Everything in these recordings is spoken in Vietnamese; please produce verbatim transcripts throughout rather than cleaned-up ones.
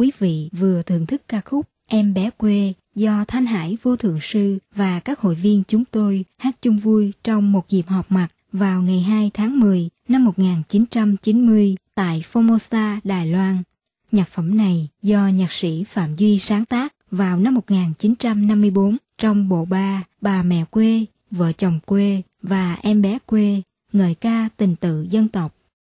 quý vị vừa thưởng thức ca khúc Em Bé Quê do Thanh Hải Vô Thượng Sư và các hội viên chúng tôi hát chung vui trong một dịp họp mặt vào ngày hai tháng mười năm một nghìn chín trăm chín mươi tại Formosa, Đài Loan. Nhạc phẩm này do nhạc sĩ Phạm Duy sáng tác vào năm một nghìn chín trăm năm mươi tư trong bộ ba Bà Mẹ Quê, Vợ Chồng Quê và Em Bé Quê, ngợi ca tình tự dân tộc.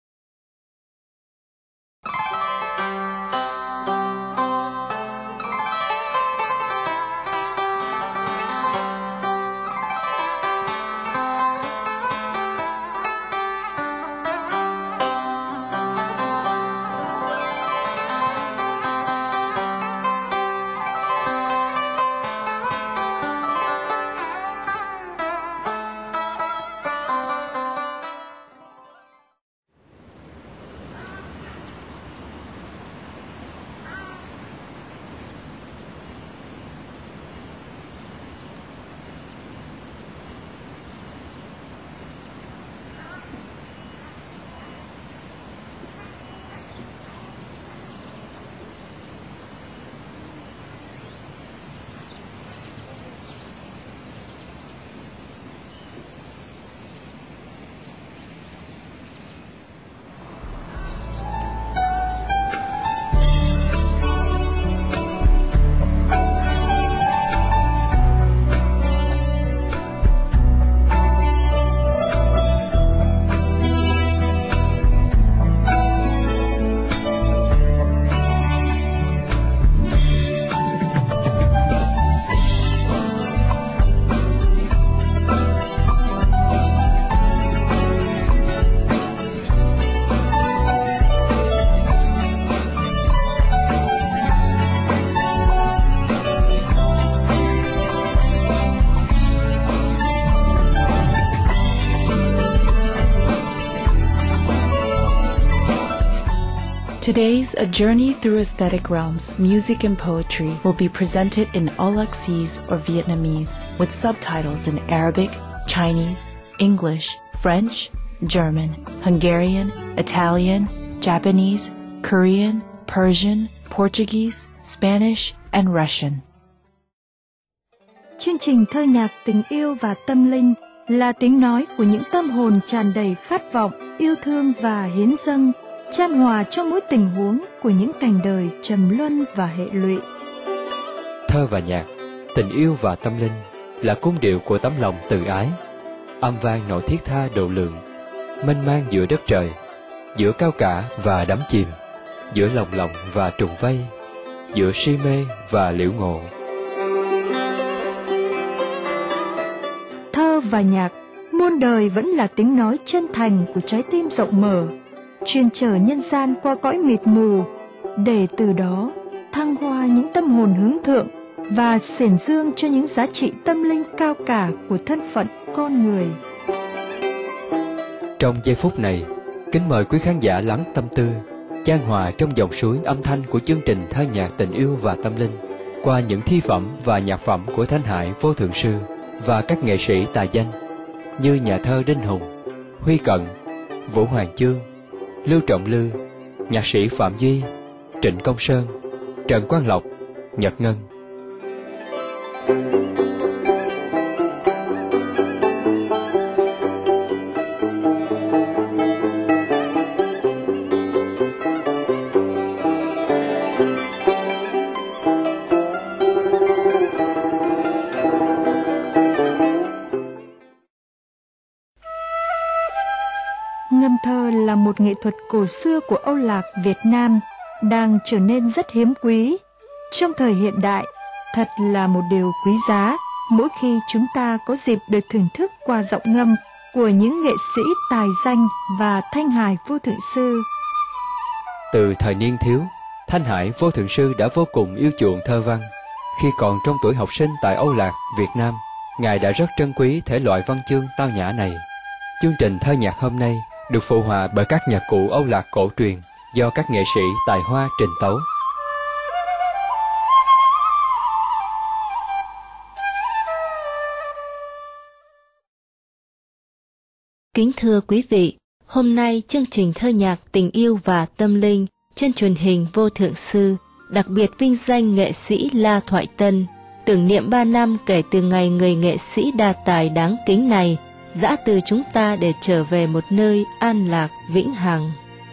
Today's A Journey Through Aesthetic Realms, Music and Poetry will be presented in Aulacese or Vietnamese with subtitles in Arabic, Chinese, English, French, German, Hungarian, Italian, Japanese, Korean, Persian, Portuguese, Spanish, and Russian. Chương trình thơ nhạc tình yêu và tâm linh là tiếng nói của những tâm hồn tràn đầy khát vọng, yêu thương và hiến dâng, chan hòa trong mỗi tình huống của những cảnh đời trầm luân và hệ lụy. Thơ và nhạc, tình yêu và tâm linh là cung điệu của tấm lòng từ ái, âm vang nổi thiết tha độ lượng, mênh mang giữa đất trời, giữa cao cả và đắm chìm, giữa lòng lòng và trùng vây, giữa si mê và liễu ngộ. Thơ và nhạc, muôn đời vẫn là tiếng nói chân thành của trái tim rộng mở, chuyên chở nhân gian qua cõi mịt mù, để từ đó thăng hoa những tâm hồn hướng thượng và xiển dương cho những giá trị tâm linh cao cả của thân phận con người. Trong giây phút này, kính mời quý khán giả lắng tâm tư, chan hòa trong dòng suối âm thanh của chương trình thơ nhạc tình yêu và tâm linh qua những thi phẩm và nhạc phẩm của Thanh Hải Vô Thượng Sư và các nghệ sĩ tài danh như nhà thơ Đinh Hùng, Huy Cận, Vũ Hoàng Chương, Lưu Trọng Lư, nhạc sĩ Phạm Duy, Trịnh Công Sơn, Trần Quang Lộc, Nhật Ngân. Ngâm thơ là một nghệ thuật cổ xưa của Âu Lạc Việt Nam, đang trở nên rất hiếm quý. Trong thời hiện đại, thật là một điều quý giá mỗi khi chúng ta có dịp được thưởng thức qua giọng ngâm của những nghệ sĩ tài danh và Thanh Hải Vô Thượng Sư. Từ thời niên thiếu, Thanh Hải Vô Thượng Sư đã vô cùng yêu chuộng thơ văn. Khi còn trong tuổi học sinh tại Âu Lạc, Việt Nam, Ngài đã rất trân quý thể loại văn chương tao nhã này. Chương trình thơ nhạc hôm nay được phụ họa bởi các nhạc cụ Âu Lạc cổ truyền do các nghệ sĩ tài hoa trình tấu. Kính thưa quý vị, hôm nay chương trình thơ nhạc tình yêu và tâm linh trên truyền hình Vô Thượng Sư đặc biệt vinh danh nghệ sĩ La Thoại Tân, tưởng niệm ba năm kể từ ngày người nghệ sĩ đa tài đáng kính này dã từ chúng ta để trở về một nơi an lạc vĩnh hằng.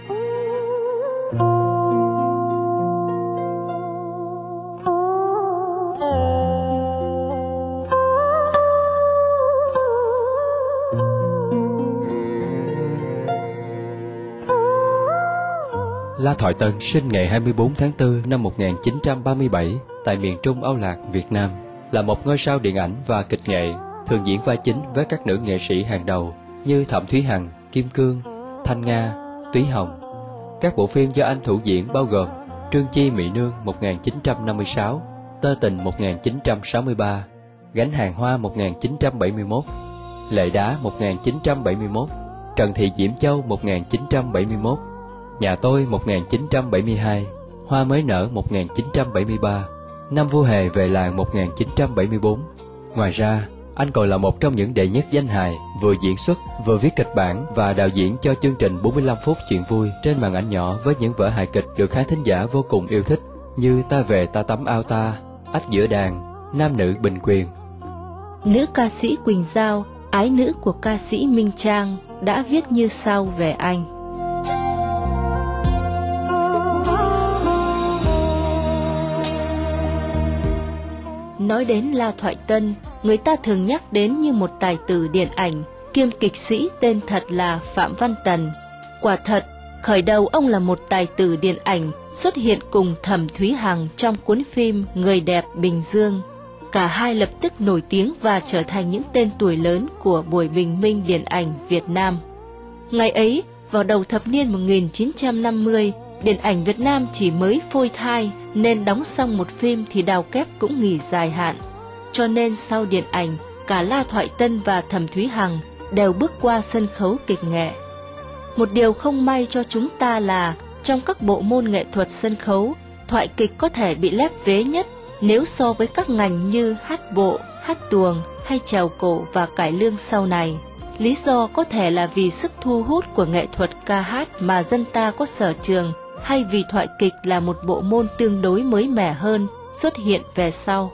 La Thoại Tân sinh ngày hai mươi bốn tháng tư năm một nghìn chín trăm ba mươi bảy tại miền Trung Âu Lạc, Việt Nam, là một ngôi sao điện ảnh và kịch nghệ, thường diễn vai chính với các nữ nghệ sĩ hàng đầu như Thẩm Thúy Hằng, Kim Cương, Thanh Nga, Túy Hồng. Các bộ phim do anh thủ diễn bao gồm Trương Chi Mỹ Nương một nghìn chín trăm năm mươi sáu, Tơ Tình một nghìn chín trăm sáu mươi ba, Gánh Hàng Hoa một nghìn chín trăm bảy mươi mốt, Lệ Đá một nghìn chín trăm bảy mươi mốt, Trần Thị Diễm Châu một nghìn chín trăm bảy mươi mốt, Nhà Tôi một nghìn chín trăm bảy mươi hai, Hoa Mới Nở một nghìn chín trăm bảy mươi ba, Năm Vua Hề Về Làng một nghìn chín trăm bảy mươi bốn. Ngoài ra, anh còn là một trong những đệ nhất danh hài, vừa diễn xuất, vừa viết kịch bản và đạo diễn cho chương trình bốn mươi lăm phút chuyện vui trên màn ảnh nhỏ với những vở hài kịch được khán thính giả vô cùng yêu thích như Ta Về Ta Tắm Ao Ta, Ách Giữa Đàn, Nam Nữ Bình Quyền. Nữ ca sĩ Quỳnh Giao, ái nữ của ca sĩ Minh Trang, đã viết như sau về anh. Nói đến La Thoại Tân, người ta thường nhắc đến như một tài tử điện ảnh, kiêm kịch sĩ tên thật là Phạm Văn Tần. Quả thật, khởi đầu ông là một tài tử điện ảnh, xuất hiện cùng Thẩm Thúy Hằng trong cuốn phim Người Đẹp Bình Dương. Cả hai lập tức nổi tiếng và trở thành những tên tuổi lớn của buổi bình minh điện ảnh Việt Nam. Ngày ấy, vào đầu thập niên một nghìn chín trăm năm mươi, điện ảnh Việt Nam chỉ mới phôi thai nên đóng xong một phim thì đào kép cũng nghỉ dài hạn. Cho nên sau điện ảnh, cả La Thoại Tân và Thẩm Thúy Hằng đều bước qua sân khấu kịch nghệ. Một điều không may cho chúng ta là trong các bộ môn nghệ thuật sân khấu, thoại kịch có thể bị lép vế nhất nếu so với các ngành như hát bộ, hát tuồng hay chèo cổ và cải lương sau này. Lý do có thể là vì sức thu hút của nghệ thuật ca hát mà dân ta có sở trường, hay vì thoại kịch là một bộ môn tương đối mới mẻ hơn, xuất hiện về sau.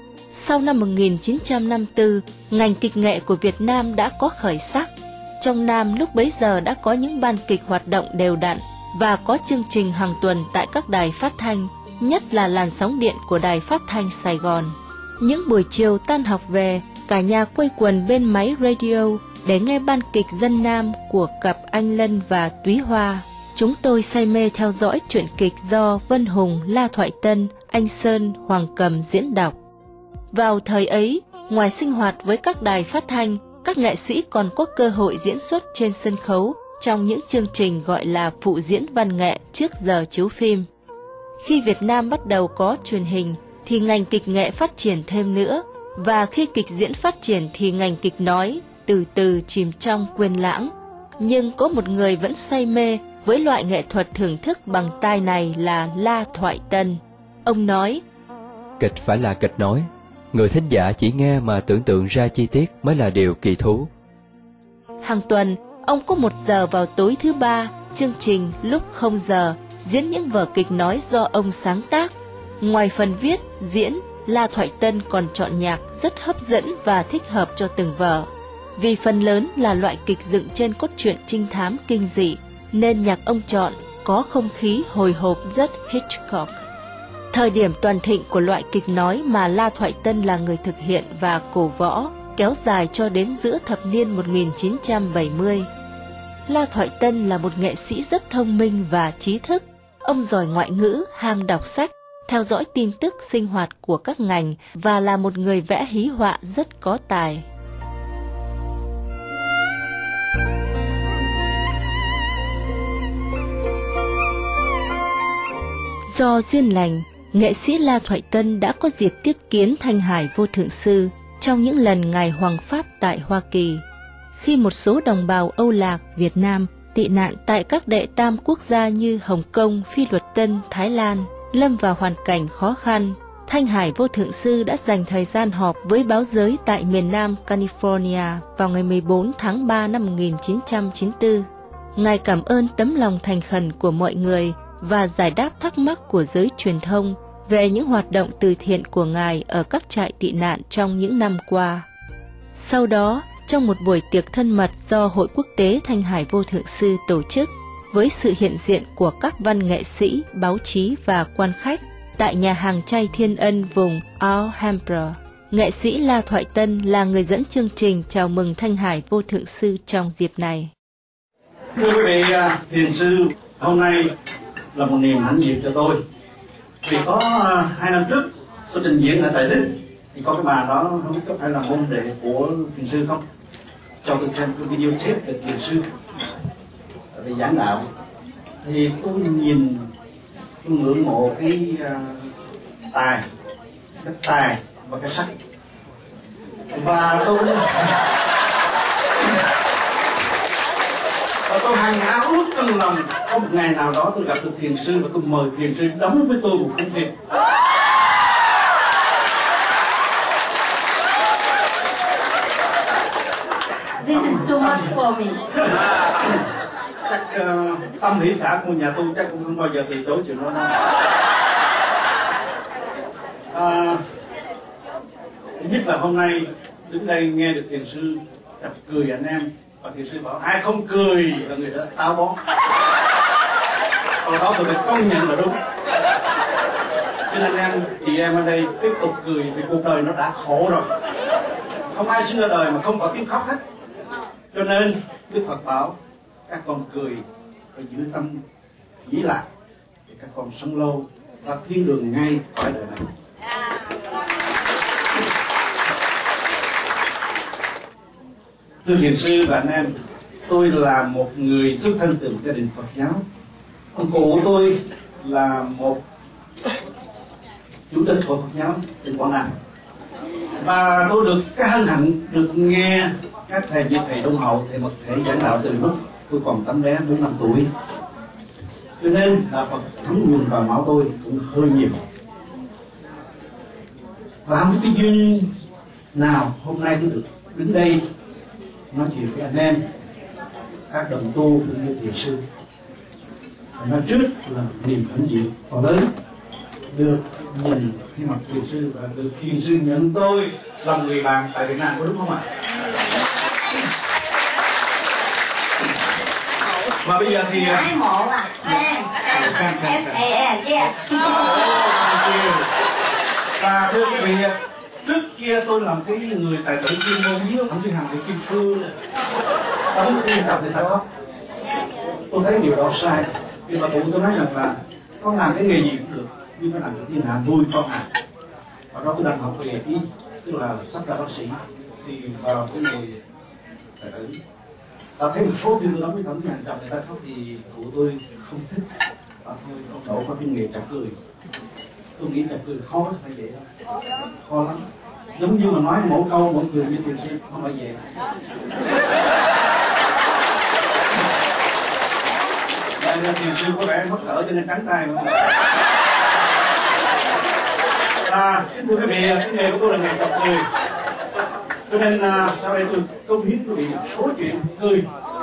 Sau năm một nghìn chín trăm năm mươi tư, ngành kịch nghệ của Việt Nam đã có khởi sắc. Trong Nam lúc bấy giờ đã có những ban kịch hoạt động đều đặn và có chương trình hàng tuần tại các đài phát thanh, nhất là làn sóng điện của Đài Phát thanh Sài Gòn. Những buổi chiều tan học về, cả nhà quây quần bên máy radio để nghe ban kịch dân Nam của cặp Anh Lân và Túy Hoa. Chúng tôi say mê theo dõi truyện kịch do Vân Hùng, La Thoại Tân, Anh Sơn, Hoàng Cầm diễn đọc. Vào thời ấy, ngoài sinh hoạt với các đài phát thanh, các nghệ sĩ còn có cơ hội diễn xuất trên sân khấu trong những chương trình gọi là phụ diễn văn nghệ trước giờ chiếu phim. Khi Việt Nam bắt đầu có truyền hình, thì ngành kịch nghệ phát triển thêm nữa, và khi kịch diễn phát triển thì ngành kịch nói từ từ chìm trong quên lãng. Nhưng có một người vẫn say mê với loại nghệ thuật thưởng thức bằng tai này là La Thoại Tân. Ông nói, kịch phải là kịch nói, người thính giả chỉ nghe mà tưởng tượng ra chi tiết mới là điều kỳ thú. Hàng tuần, ông có một giờ vào tối thứ ba, chương trình Lúc Không Giờ, diễn những vở kịch nói do ông sáng tác. Ngoài phần viết, diễn, La Thoại Tân còn chọn nhạc rất hấp dẫn và thích hợp cho từng vở. Vì phần lớn là loại kịch dựng trên cốt truyện trinh thám kinh dị, nên nhạc ông chọn có không khí hồi hộp rất Hitchcock. Thời điểm toàn thịnh của loại kịch nói mà La Thoại Tân là người thực hiện và cổ võ, kéo dài cho đến giữa thập niên một nghìn chín trăm bảy mươi. La Thoại Tân là một nghệ sĩ rất thông minh và trí thức. Ông giỏi ngoại ngữ, ham đọc sách, theo dõi tin tức sinh hoạt của các ngành và là một người vẽ hí họa rất có tài. Do duyên lành, nghệ sĩ La Thoại Tân đã có dịp tiếp kiến Thanh Hải Vô Thượng Sư trong những lần Ngài Hoàng Pháp tại Hoa Kỳ. Khi một số đồng bào Âu Lạc, Việt Nam tị nạn tại các đệ tam quốc gia như Hồng Kông, Phi Luật Tân, Thái Lan, lâm vào hoàn cảnh khó khăn, Thanh Hải Vô Thượng Sư đã dành thời gian họp với báo giới tại miền Nam California vào ngày mười bốn tháng ba năm một nghìn chín trăm chín mươi tư. Ngài cảm ơn tấm lòng thành khẩn của mọi người và giải đáp thắc mắc của giới truyền thông về những hoạt động từ thiện của Ngài ở các trại tị nạn trong những năm qua. Sau đó, trong một buổi tiệc thân mật do Hội Quốc tế Thanh Hải Vô Thượng Sư tổ chức, với sự hiện diện của các văn nghệ sĩ, báo chí và quan khách, tại nhà hàng chay Thiên Ân vùng Alhambra, nghệ sĩ La Thoại Tân là người dẫn chương trình chào mừng Thanh Hải Vô Thượng Sư trong dịp này. Thưa quý vị, thiền sư, hôm nay là một niềm hãnh diện cho tôi. Vì có hai năm trước tôi trình diễn ở tại Đức, thì có cái bà đó không biết có phải là môn đệ của thiền sư không? Cho tôi xem cái video tape về thiền sư về giảng đạo. Thì tôi nhìn, tôi ngưỡng mộ cái uh, tài, cái tài và cái sắc. Và tôi và tôi hàng áo ước trong lòng có một ngày nào đó tôi gặp được thiền sư và tôi mời thiền sư đóng với tôi một cuốn phim. This is too much for me. Chắc uh, tâm hỷ xã của nhà tôi chắc cũng không bao giờ từ chối chuyện đó đâu. À, thứ nhất là hôm nay đứng đây nghe được thiền sư chọc cười anh em, và thiền sư bảo ai không cười là người đó táo bón. Sau đó tôi phải công nhận là đúng. Xin anh em chị em ở đây tiếp tục cười vì cuộc đời nó đã khổ rồi. Không ai sinh ra đời mà không có tiếng khóc hết. Cho nên Đức Phật bảo các con cười và giữ tâm dĩ lạc để các con sống lâu và thiên đường ngay khỏi đời này. Thưa thiền sư và anh em, tôi là một người xuất thân từ một gia đình Phật giáo. Ông cụ tôi là một chủ tịch của Phật giáo tỉnh Quảng Nam, và tôi được cái hân hạnh được nghe các thầy như thầy Đông Hậu, thầy Mật Thể giảng đạo từ lúc tôi còn tấm bé bốn năm tuổi, cho nên đạo Phật thấm nhuần vào máu tôi cũng hơi nhiều. Và không cái duyên nào hôm nay tôi được đứng đây nói chuyện với anh em, các đồng tu cũng như thiền sư. Và nói trước là niềm hãnh diện to lớn được nhìn khi mặt thiền sư và được thiền sư nhận tôi làm người bạn tại Việt Nam, có đúng không ạ? Và bây giờ thì ái mộ à em em em yeah. Và thưa quý vị, trước kia tôi làm cái người tài tử chuyên môn hiếu thậm chí hàng thị kim cương đóng khi gặp người ta khóc. Tôi thấy điều đó sai. Vì mà cụ tôi nói rằng là con làm cái nghề gì cũng được, nhưng phải làm cho thiên hạ vui con à. Và đó tôi đang học về y, tức là sắp ra bác sĩ thì vào cái nghề tài tử. Ta thấy một số phim lắm với thẩm hàng trăm người ta khóc thì cụ tôi không thích. Và thôi ông đổ qua cái nghề chặt cười. Tôi nghĩ chặt cười khó phải vậy đâu, khó lắm. Giống như mà nói mỗi câu mỗi cười như thiền sư không phải vậy. Đây là thiền sư có vẻ mất cỡ cho nên trắng tay mà. À, thưa quý vị, cái nghề của tôi là nghề chọc cười. Cho nên à, sau đây tôi công hiến quý vị một số chuyện cười.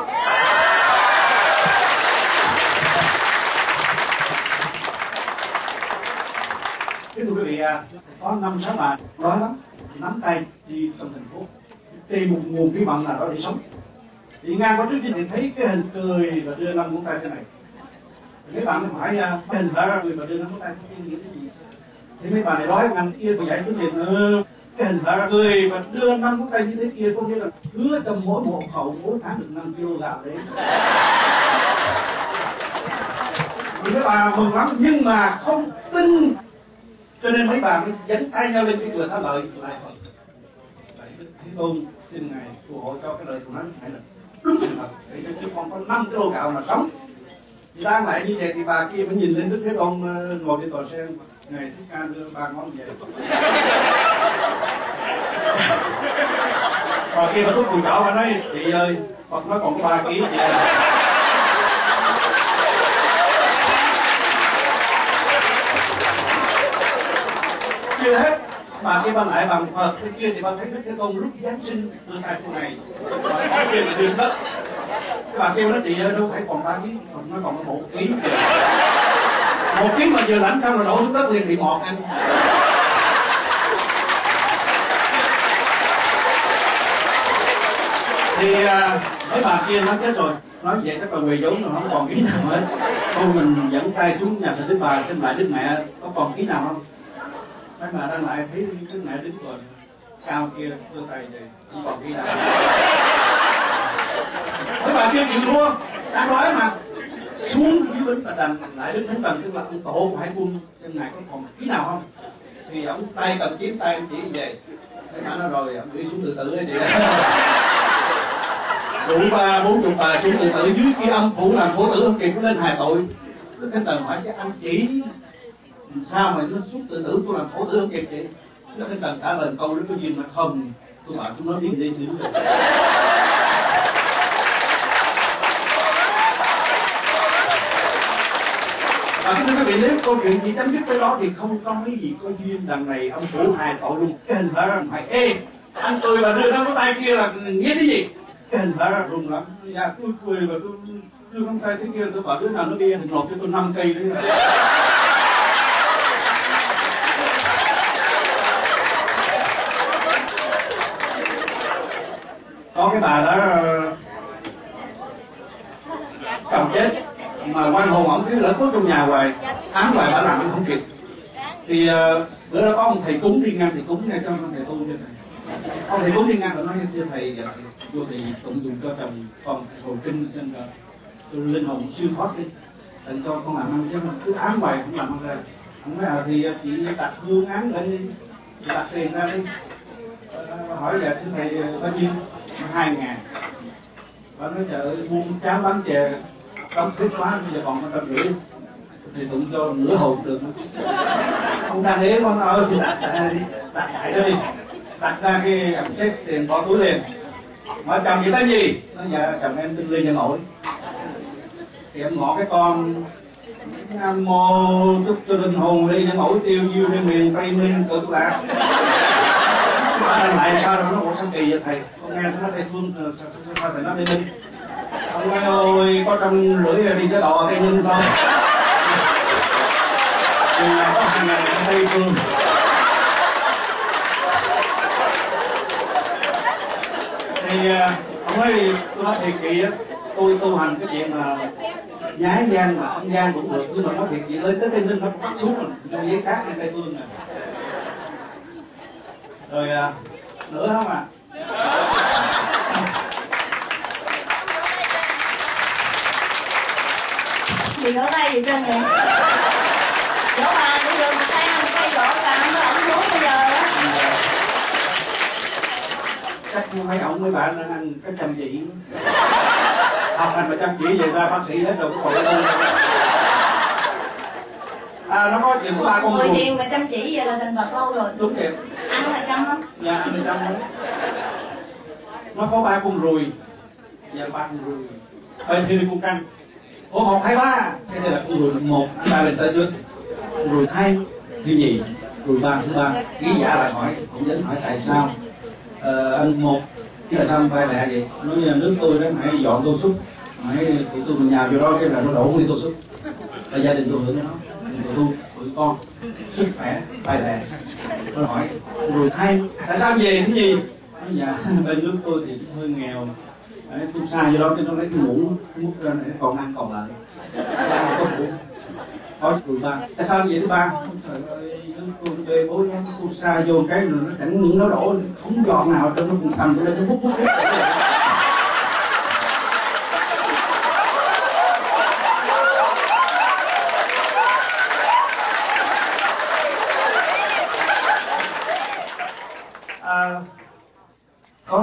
Thưa quý vị, à, có năm sáu bạn đói lắm, nắm tay đi trong thành phố tìm một nguồn khí vận nào đó để sống. Thì ngang qua trước thì thấy cái hình cười và đưa năm ngón tay thế này. Mấy bạn phải uh, cái hình ra cười và đưa năm ngón tay thế nghĩ cái gì? Thì mấy bạn này đói ngăn kia phải giải thích liền ừ, cái hình ra cười và đưa năm ngón tay như thế kia có nghĩa là hứa trong mỗi một hộ khẩu mỗi tháng được năm ki lô gạo đấy. Thì mấy bà mừng lắm nhưng mà không tin. Cho nên mấy bà mới dẫn tay nhau lên cái cửa xá lợi lại Phật. Lại Đức Thế Tôn xin Ngài phù hộ cho cái lời của nó phải là đúng sự thật. Để cho chúng con có năm cái lô gạo mà sống. Thì đang lại như vậy thì bà kia mới nhìn lên Đức Thế Tôn ngồi trên tòa sen. Ngài Thích Ca đưa ba ngón về. Bà kia bà thúc cùi chỏ và nói chị ơi, Phật nói còn có ba ký chị ơi. Chưa hết, bà kia ban lại bằng Phật, cái kia thì bà thấy Đức Thế Tôn lúc Giáng sinh đưa tay cô này, cái kia thì đưa đất. Cái bà kia nói chị ơi đâu phải còn ba ký, Phật nói còn có một ký kìa. Một tiếng mà vừa lãnh xong rồi đổ xuống đất liền bị mọt em. Thì à, mấy bà kia nói chết rồi, nói vậy chắc là quỳ vốn rồi không còn ký nào hết. Thôi mình dẫn tay xuống nhà thờ Đức Bà xem lại Đức Mẹ có còn ký nào không. Mấy bà đang lại thấy Đức Mẹ đứng rồi, sao kia đưa tay về không còn ký nào. Mấy bà kia chịu thua, đang đói mà xuống dưới bến Bà Đành lại đến Thánh Thần, tức là ông tổ của Hải Quân, xem ngài có còn ký nào không. Thì ông tay cầm kiếm tay ông chỉ về, thế mà nó rồi ông gửi xuống tự tử ấy chị. Đủ ba bốn chục bà xuống tự tử dưới khi âm phủ làm phổ tử không kịp có lên hài tội. Đức Thánh Thần hỏi chứ anh chỉ sao mà nó xuống tự tử tôi làm phổ tử không kịp chị. Đức Thánh Thần trả lời câu đó có duyên mà không, tôi bảo chúng nó đi đi xử. Và thưa quý vị, nếu câu chuyện chỉ chấm dứt tới đó thì không có mấy gì có duyên. Đằng này ông phủ hài tội luôn, cái hình phá ra phải ê anh cười và đưa nó cái tay kia là nghĩa cái gì. Cái hình phá ra rùng lắm. Dạ tôi cười và tôi đưa không tay thế kia, tôi bảo đứa nào nó đi thì nộp cho tôi năm cây đấy. Có cái bà đó cầm chết mà quan hồn ổng cứ lỡ khuất trong nhà hoài, ám hoài bà làm không kịp. Thì uh, bữa đó có ông thầy cúng đi ngang, thầy cúng ngay trong thầy tu như này. Ông thầy cúng đi ngang và nói thưa thầy vô thì tụng dùng cho chồng con hồi kinh xem rồi tôi linh hồn siêu thoát đi, tận cho con làm ăn chứ mà cứ ám hoài không làm ăn ra. Ông nói à thì chị đặt hương án lại đi, đặt tiền ra đi. Uh, hỏi là thưa thầy bao nhiêu? Hai ngàn. Bà nói trời ơi buôn cháo bán chè đóng thích quá, bây giờ còn một trăm rưỡi thì tụng cho nửa hồn được. Ông đang thế con ơi thì đặt đặt đặt đại đó đi, đặt ra cái ẩm xếp tiền bỏ túi liền. Hỏi chồng chị tên gì? Nói dạ chồng em tên Lê Nhân Ổi. Thì em ngỏ cái con Nam Mô chúc cho linh hồn Lê Nhân Ổi tiêu diêu trên miền Tây Minh cực lạc. Lại sao nó ủa sao kỳ vậy thầy? Con nghe nó Tây Phương sao, sao, sao thầy nói Tây Minh? Ông ơi có trăm rưỡi đi xe đò Tây Ninh thôi. Thì là có hàng ngày ở Tây Phương. Thì ông ấy tôi nói thiệt kỳ á, tôi tu hành cái chuyện mà nhái gian mà âm gian cũng được, nhưng mà nói thiệt chị lên tới Tây Ninh nó bắt xuống rồi, cho giấy khác lên Tây Phương này. Rồi à, nữa không à? Thì ở đây thì chân vậy. Chỗ bà cũng được một tay một tay gõ bà không có ổng xuống bây giờ đó. Chắc mấy ổng mấy bạn đang ăn cái chăm chỉ. Học hành mà chăm chỉ về ra bác sĩ hết rồi có tội đâu. À nó có chuyện của ba con mười ruồi. triệu mà chăm chỉ vậy là thành Phật lâu rồi. Đúng kìa. Ăn là chăm không? Dạ ăn là chăm đấy. Nó có ba con ruồi. Dạ ba con ruồi. Vậy thì con canh. Ủa một hai ba. Cái này là con ruồi một, ba lên tới trước. Ruồi hai, thứ nhì, ruồi ba thứ ba. Ký giả lại hỏi, cũng đến hỏi tại sao. Ờ, anh một, cái là sao anh phải lạ vậy? Nói như là nước tôi đó hãy dọn tô súp. Hãy thì tôi mình nhào vô đó cái là nó đổ đi tô súp. Là gia đình tôi hưởng nó. Tôi tụi con sức khỏe bài lệ. Tôi hỏi rồi thay tại sao về cái gì? Nói dạ bên nước tôi thì hơi nghèo, đấy, tôi xa vô đó cái nó lấy cái muỗng múc ra để còn ăn còn lại. Ba có muỗng. Hỏi rồi ba tại sao vậy thứ ba? Trời ơi nước tôi bê bối lắm, tôi xa vô cái rồi nó chẳng những nó đổ không dọn nào cho nó cùng cầm lên nó hút hút hết. À, có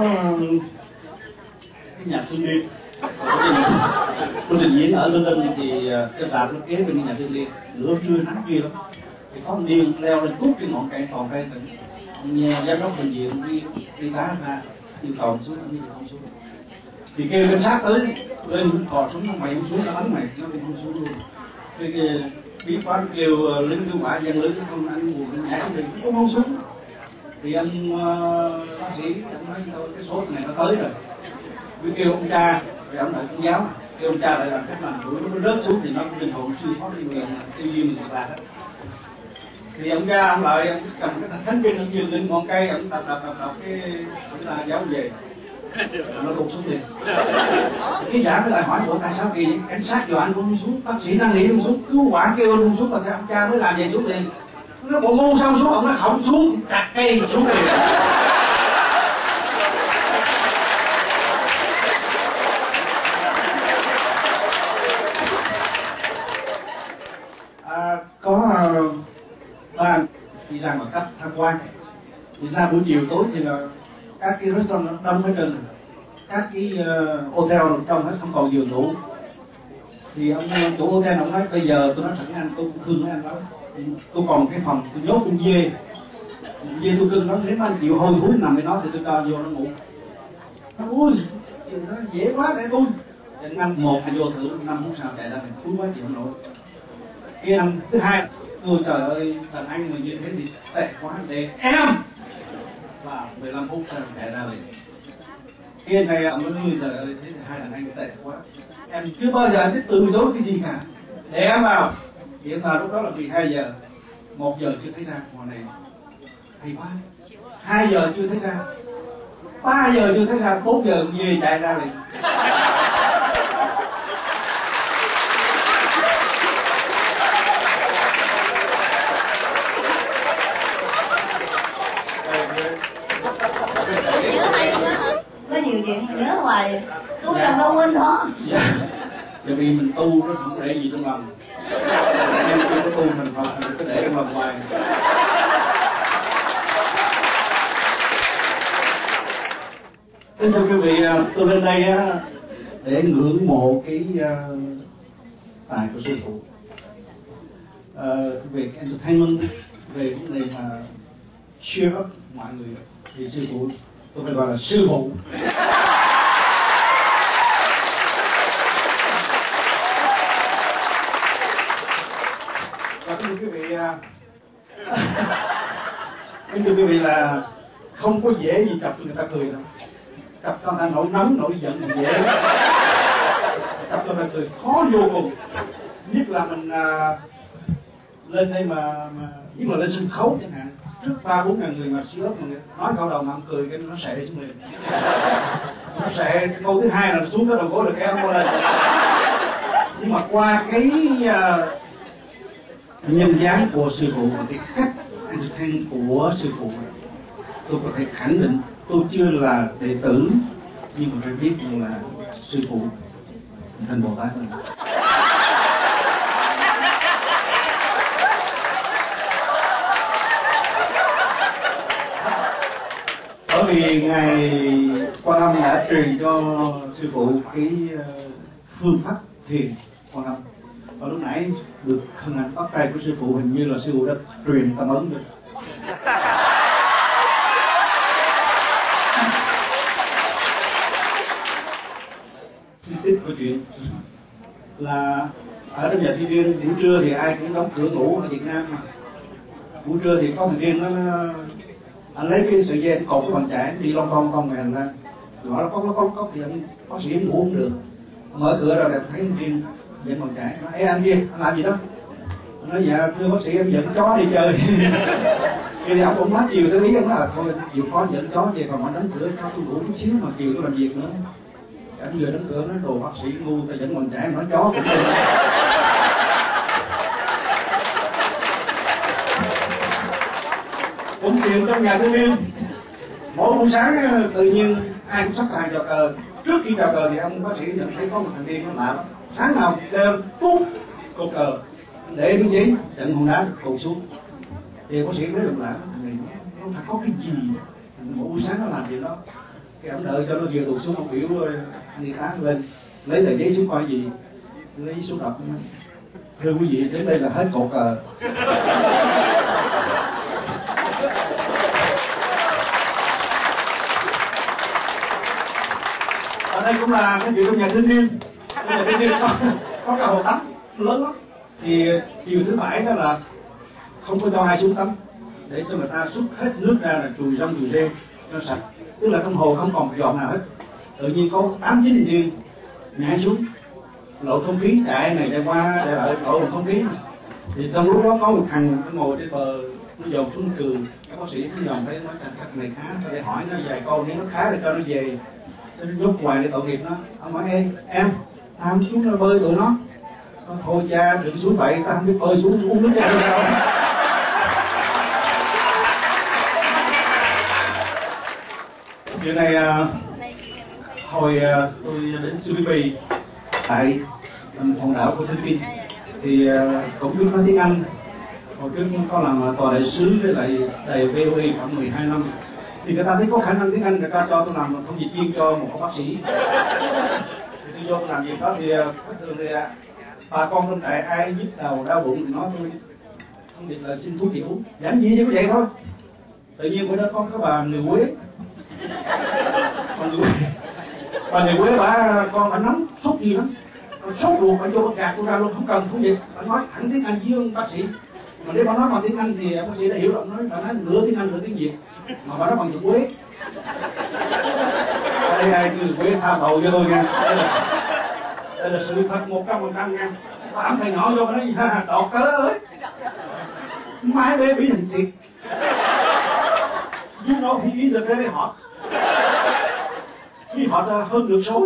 cái nhà thương liên tôi trình diễn ở London thì cái rạp nó kế bên nhà thương liên nửa trưa nắng kia lắm thì có một điên leo lên cút cái ngọn cây toàn cây tỉnh nghe giám đốc bệnh viện đi đi tá ra yêu cầu xuống nó đi không xuống thì kêu cảnh sát tới lên cò súng nó mày không xuống nó bắn mày nó không xuống luôn cái bí quá kêu lính cứu hỏa gian lính không anh buồn nhảy xuống đi cũng không xuống. Thì anh uh, bác sĩ anh nói thôi cái số này nó tới rồi, mới kêu ông cha thì ông lại cũng giáo cái ông cha lại làm cách làm đuổi nó rớt xuống thì nó cũng linh hồn siêu thoát đi nguyện tiêu diêm mình lạc đó. Thì ông cha ông lại ông cầm cái thánh kinh ông dừng lên ngọn cây ông đập đập đập đập cái ông ta giáo về nó gục xuống liền. Cái giả mới lại hỏi bộ tại sao kỳ vậy? Cảnh sát dọa anh không xuống, bác sĩ đang nghĩ không xuống, cứu hỏa kêu không xuống, mà sao ông cha mới làm vậy xuống liền? Nó bộ ngu sao xuống, ông nói không xuống, chặt cây xuống liền. À, có ba đi ra ngoài cách tham quan, thì ra buổi chiều tối thì là các cái restaurant nó đông hết trơn, các cái uh, hotel trong hết không còn giường ngủ. Thì ông chủ hotel ông nói bây giờ tôi nói thẳng anh, tôi cũng thương anh lắm, tôi còn cái phòng tôi nhốt con dê, con dê tôi cưng lắm, nếu mà anh chịu hôi thối nằm với nó thì tôi cho vô nó ngủ. Nó ui nó dễ quá để tôi năm một anh vô thử năm phút sau chạy ra mình thúi quá chịu không nổi. Cái năm thứ hai ôi trời ơi thằng anh mà như thế thì tệ quá để em và mười lăm phút chạy ra liền. Cái này ông nói ôi trời ơi thế thì hai thằng anh tệ quá, em chưa bao giờ biết từ chối cái gì cả, để em vào. Hiện vào lúc đó là mười hai giờ, một giờ chưa thấy ra, ngoài này hay quá, hai giờ chưa thấy ra, ba giờ chưa thấy ra, bốn giờ về chạy ra liền. Có nhiều chuyện mà nhớ hoài, tôi làm đâu quên đó. Dạ, bởi vì mình tu nó không để gì trong lòng, em chưa có tu thành Phật mình cứ để trong lòng hoài. Thưa quý vị, tôi lên đây để ngưỡng mộ cái tài của sư phụ. Về entertainment, về vấn đề mà cheer up mọi người thì sư phụ tôi phải gọi là sư phụ. Và thưa quý vị, thưa quý vị là không có dễ gì chọc cho người ta cười đâu. Chọc cho người ta nổi nóng, nổi giận thì dễ. Chọc cho người ta cười khó vô cùng. Nhất là mình à, lên đây mà, mà nhất là lên sân khấu chẳng hạn, trước ba bốn ngàn người mà siêu ấp mà nói câu đầu mà ông cười cái nó sệ xuống liền. Nó sệ câu thứ hai là xuống cái đầu gối được cái ông lên. Nhưng mà qua cái uh, nhân dáng của sư phụ và cái cách entertain của sư phụ, tôi có thể khẳng định tôi chưa là đệ tử nhưng mà phải biết là sư phụ thành Bồ Tát rồi. Bởi vì ngài Quan Âm đã truyền cho sư phụ cái phương pháp thiền Quan Âm, và lúc nãy được hình ảnh bắt tay của sư phụ, hình như là sư phụ đã truyền tâm ấn được. Xin tiếp câu chuyện là ở trong nhà Thiên Viên buổi trưa thì ai cũng đóng cửa ngủ ở Việt Nam mà. Buổi trưa thì có thằng Viên nó anh lấy cái sợi dây cột cái bàn chải đi lon ton ton về hành lang, gọi là có có có thì anh bác sĩ ngủ không được, mở cửa ra đẹp thấy anh Viên dẫn bàn chải, nói ê anh Viên anh làm gì đó, anh nói dạ thưa bác sĩ em dẫn chó đi chơi. Thì ông cũng nói chiều tới ý ông nói là thôi chịu khó dẫn chó về còn anh đóng cửa cho tôi ngủ chút xíu mà chiều tôi làm việc nữa. Anh vừa đóng cửa nói đồ bác sĩ ngu ta dẫn bàn chải nói chó cũng được. Cũng chuyện trong nhà Thương Viên, mỗi buổi sáng tự nhiên ai cũng sắp hàng chào cờ. Trước khi chào cờ thì ông bác sĩ nhận thấy có một thằng điên nó lạ lắm, sáng nào đều cút cột cờ để miếng giấy trận hòn đá tụt xuống. Thì bác sĩ nói làm lạ thằng này nó phải có cái gì, mỗi buổi sáng nó làm gì đó. Cái ông đợi cho nó vừa tụt xuống, ông biểu anh y tá lên lấy tờ giấy xuống coi gì, lấy xuống đọc. Thưa quý vị, đến đây là hết cột cờ. Ở đây cũng là cái chuyện trong nhà Thương Viên. Trong nhà Thương Viên có, có cái hồ tắm lớn lắm. Thì chiều thứ bảy đó là không có cho ai xuống tắm, để cho người ta xúc hết nước ra là chùi rong chùi rê cho sạch. Tức là trong hồ không còn giọt nào hết. Tự nhiên có tám chín viên nhảy xuống, lộ không khí, chạy này chạy qua chạy lại lộ không khí. Thì trong lúc đó có một thằng nó ngồi trên bờ, nó dòm xuống cười. Các bác sĩ nó dòm thấy nó thằng này khá, để hỏi nó vài câu, nếu nó khá thì cho nó về. Cho nó nhốt hoài để tội nghiệp nó. Ông nói ê em, tao không xuống nó bơi tụi nó. Nó thôi cha đừng xuống vậy, tao không biết bơi xuống uống nước cha hay sao. Chuyện này uh, hồi uh, tôi đến Subic tại um, hòn đảo của Philippines thì uh, cũng biết nói tiếng Anh. Hồi trước có làm tòa đại sứ với lại đài vê o a khoảng mười hai năm. Thì người ta thấy có khả năng tiếng Anh, người ta cho tôi làm thông dịch viên cho một bác sĩ. Thì tôi vô làm việc đó thì uh, thường thì uh, bà con trong trại ai nhức đầu đau bụng thì nói tôi không biết là xin thuốc gì uống, giản dị chỉ có vậy thôi. Tự nhiên bữa đó có cái bà người Quế, bà người Quế, bà người Quế bà con bà nóng sốt gì lắm, sốt ruột bà vô gạt tôi ra luôn, không cần thuốc gì, bà nói thẳng tiếng Anh với bác sĩ. Mà nếu bà nói bằng tiếng Anh thì bác sĩ đã hiểu rồi, nói bà nói nửa tiếng Anh nửa tiếng Việt, mà bà nói bằng tiếng Quế. Ở đây ai người Quế tha tội cho tôi nha. Đây là, đây là sự thật một trăm phần trăm nha. Bà ẩm thầy nhỏ vô bà nói ha đọt tớ ơi, mai bé bị hình xịt. You know he is a very hot. He hot uh, hơn nước sôi.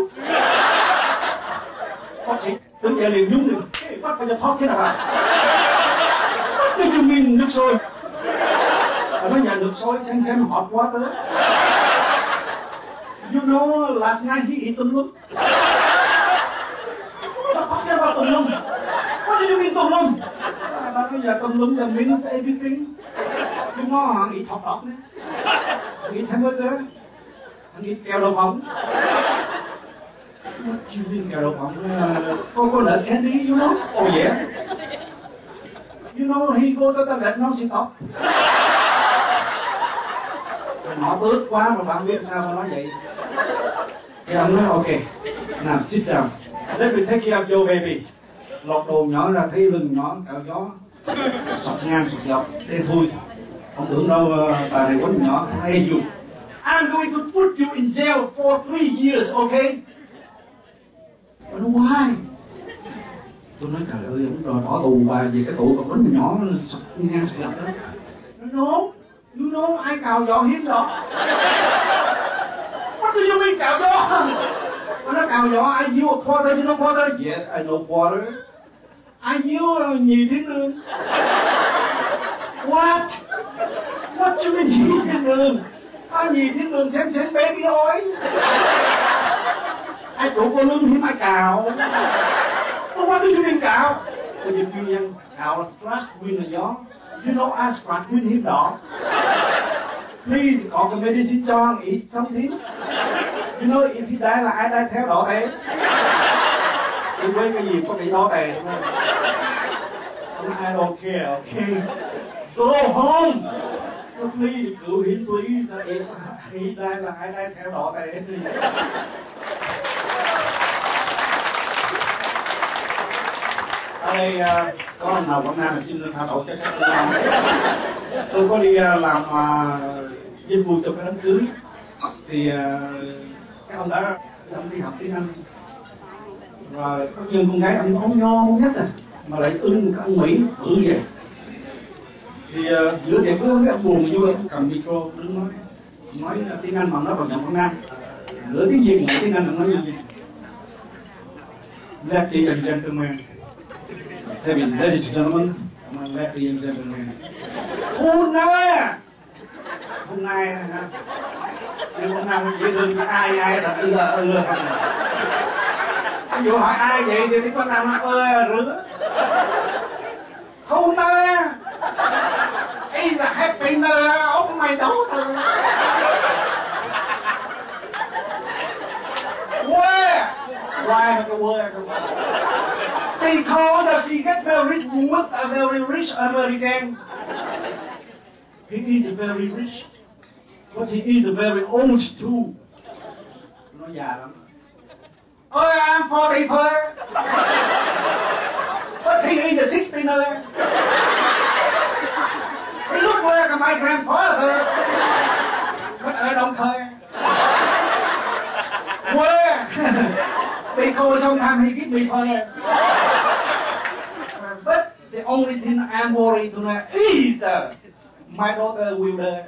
Bác sĩ đứng dậy liền nhúng được. Hey, bác phải cho thoát cái nào à? What do you mean nước sôi? Ở nói nhà nước sôi xem xem hot water. You know last night he eat tùm lum. Bác thoát cái vào tùm lum. What do you mean tùm lum? Bác nói giờ tùm lum means everything. You know hắn eat hot dog nữa. Nghĩ thêm bữa nữa, anh nghĩ kẹo đậu phộng. What you mean kẹo đậu phộng? Cô có nợ candy, you know? Oh yeah. You know he go to the toilet, nó xin tóc. Nó tước quá mà bạn biết sao mà nói vậy. Thì ông nói ok, now sit down. Let me take care of your baby. Lọt đồ nhỏ ra thấy lưng nhỏ cạo gió, sọc ngang sọc dọc, thế thôi. Ông tưởng đâu uh, bà này quánh nhỏ. Hey you, I'm going to put you in jail for three years, okay? Tôi nói why? Tôi nói trời ơi, ông rồi bỏ tù bà vì cái tội còn quánh nhỏ sọc ngang sọc dọc đó. No, you know ai cào gió hiếm đó. What do you mean cào gió? Tôi nói cào gió, I knew a quarter, you know quarter? Yes, I know quarter. I knew uh, nhì thiên lương. What? What you mean nhì thiên lương? À, nhì thiên lương xem xem bé đi ôi. Ai chủ cô lương hiếm ai cào. What do you mean cào? Tôi dịch nguyên nhân, cào là scratch nguyên là gió. You know I scratch nguyên hiếm đỏ. Please, có cái medicine cho anh eat something. You know if he die là ai die theo đỏ tệ. Tôi quên cái gì có bị đỏ tệ đúng không? I don't care, okay? Go home. So please, cứu hiến please. If he die là ai die theo đỏ tệ. Ở đây uh, có anh nào Quảng Nam là xin tha tội cho các anh. Tôi có đi uh, làm uh, dịch vụ cho cái đám cưới. Thì uh, cái ông đã ông đi học tiếng Anh. Rồi có nhân con gái ông ống nho nhất à, mà lại ưng cái ông Mỹ bự vậy. Thì uh, giữa tiệc với cái ông buồn mà vui, ông cầm micro đứng nói nói tiếng Anh mà nói bằng giọng Quảng Nam, nửa tiếng Việt nửa tiếng Anh là nói như vậy. Ladies and gentlemen, I mean, ladies and gentlemen, ladies and gentlemen. Hôm nay, hôm nay này ha, nhưng hôm nay dễ thương ai ai là ưa ưa không. Ví dụ hỏi ai vậy thì tiếng Quảng Nam ơi rứa. Hôm nay, is a happy day of my daughter. Where? Why the word? Because she get very rich with a very rich American. He is very rich, but he is very old too. Nó già lắm. Oh, I'm forty-four. But he is a sixty-nine. He look like my grandfather. But I don't care. Where? Because sometimes he give me fire. But the only thing I'm worried tonight is uh, my daughter will die.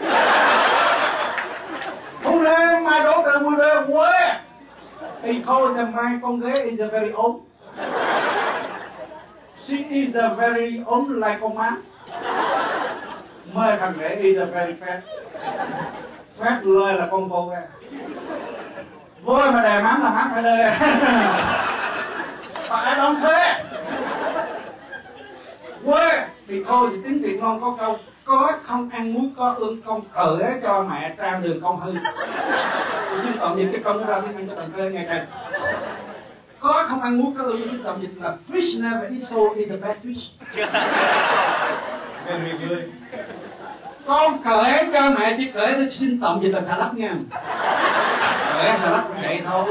Today my daughter will die. Why? Because my con gái is a very old. She is a very old like con má. My thằng rể is a very fat. Fat lời là con cô ra. Voi mà đè mắm là mắm phải lời. But I don't care. Why? Because tiếng Việt ngon có câu có không ăn muối có ương con cởi cho mẹ trang đường con hư. Tôi xin tạm dịch cái câu đó ra tiếng Anh cho bạn nghe ngày trời. Có không ăn muối có ương, tôi xin tạm dịch là fish never eat salt is a bad fish. Very good. Con cởi cho mẹ chỉ cởi nó xin tạm dịch là xà lách nha. Cởi xà lách cũng vậy thôi.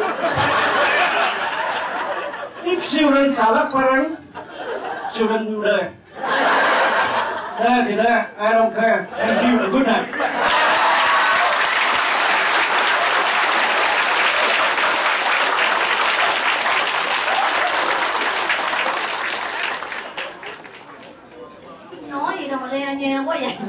If children xà lách parents, children will die. Đây thì đây, I don't care. Thank you, a good night. Nói gì đâu mà le nha quá vậy.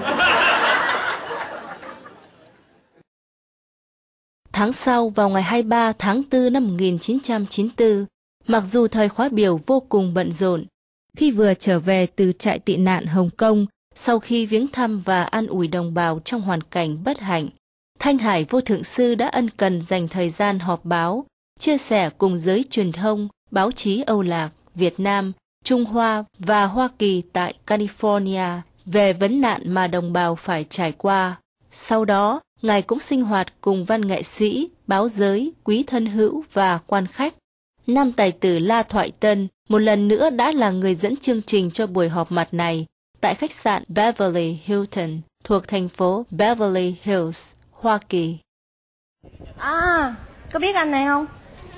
Tháng sau, vào ngày hai mươi ba tháng tư năm một nghìn chín trăm chín mươi tư, mặc dù thời khóa biểu vô cùng bận rộn, khi vừa trở về từ trại tị nạn Hồng Kông, sau khi viếng thăm và an ủi đồng bào trong hoàn cảnh bất hạnh, Thanh Hải Vô Thượng Sư đã ân cần dành thời gian họp báo, chia sẻ cùng giới truyền thông, báo chí Âu Lạc, Việt Nam, Trung Hoa và Hoa Kỳ tại California về vấn nạn mà đồng bào phải trải qua. Sau đó, Ngài cũng sinh hoạt cùng văn nghệ sĩ, báo giới, quý thân hữu và quan khách. Nam tài tử La Thoại Tân một lần nữa đã là người dẫn chương trình cho buổi họp mặt này tại khách sạn Beverly Hilton thuộc thành phố Beverly Hills, Hoa Kỳ. À, có biết anh này không?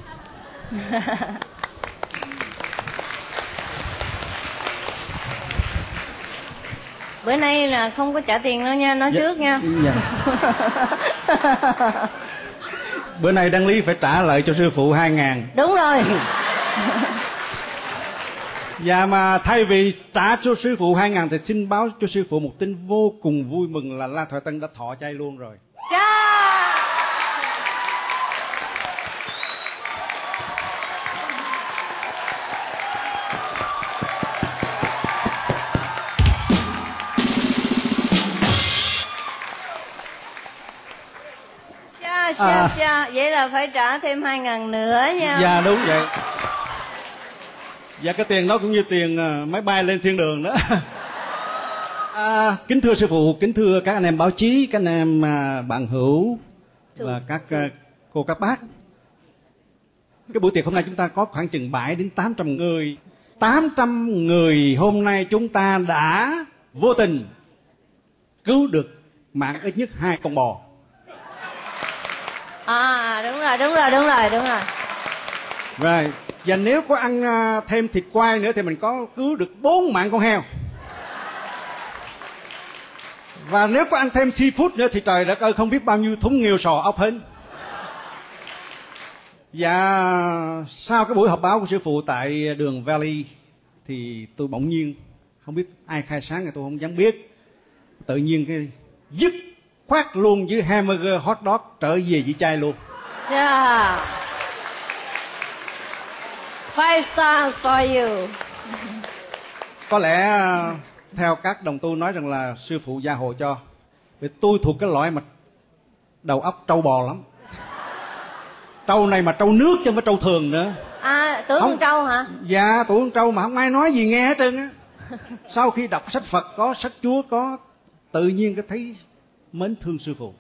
Bữa nay là không có trả tiền đâu nha, nói dạ, trước nha. Dạ. Bữa nay Đăng Lý phải trả lại cho sư phụ hai ngàn. Đúng rồi. Dạ mà thay vì trả cho sư phụ hai ngàn thì xin báo cho sư phụ một tin vô cùng vui mừng là La Thoại Tân đã thọ chay luôn rồi. Chà. Xa xa xa, vậy là phải trả thêm hai ngàn nữa nha. Dạ đúng vậy. Dạ cái tiền đó cũng như tiền máy bay lên thiên đường đó. À, kính thưa sư phụ, kính thưa các anh em báo chí, các anh em bạn hữu và các cô các bác. Cái buổi tiệc hôm nay chúng ta có khoảng chừng bảy đến tám trăm người. tám trăm người hôm nay chúng ta đã vô tình cứu được mạng ít nhất hai con bò. À đúng rồi, đúng rồi, đúng rồi, đúng rồi. Rồi, và nếu có ăn thêm thịt quay nữa thì mình có cứu được bốn mạng con heo. Và nếu có ăn thêm seafood nữa thì trời đất ơi không biết bao nhiêu thúng nghêu sò ốc hến. Và sau cái buổi họp báo của sư phụ tại đường Valley thì tôi bỗng nhiên không biết ai khai sáng thì tôi không dám biết. Tự nhiên cái dứt khoát luôn với hamburger hot dog trở về với chai luôn. Yeah. Five stars for you. Có lẽ theo các đồng tu nói rằng là sư phụ gia hộ cho. Vì tôi thuộc cái loại mà đầu óc trâu bò lắm. Trâu này mà trâu nước chứ không phải trâu thường nữa. À tưởng không, con trâu hả? Dạ tưởng con trâu mà không ai nói gì nghe hết trơn á. Sau khi đọc sách Phật có, sách Chúa có, tự nhiên cái thấy mến thương sư phụ.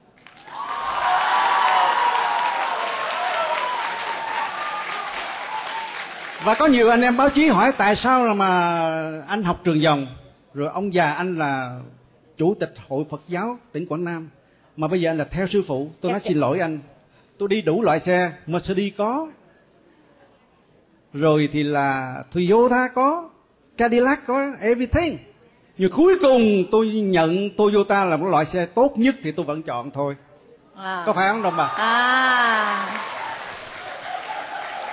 Và có nhiều anh em báo chí hỏi tại sao là mà anh học trường dòng, rồi ông già anh là chủ tịch hội Phật giáo tỉnh Quảng Nam, mà bây giờ anh là theo sư phụ. Tôi nói xin lỗi anh, tôi đi đủ loại xe, Mercedes có, rồi thì là Toyota có, Cadillac có, everything. Nhưng cuối cùng tôi nhận Toyota là một loại xe tốt nhất thì tôi vẫn chọn thôi. À. Có phải không đồng bà? À.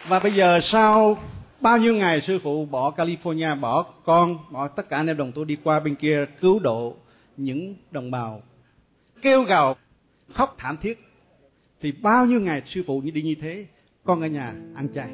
Và bây giờ sau bao nhiêu ngày sư phụ bỏ California, bỏ con, bỏ tất cả anh em đồng tu đi qua bên kia cứu độ những đồng bào, kêu gào, khóc thảm thiết. Thì bao nhiêu ngày sư phụ đi như thế, con ở nhà ăn chay.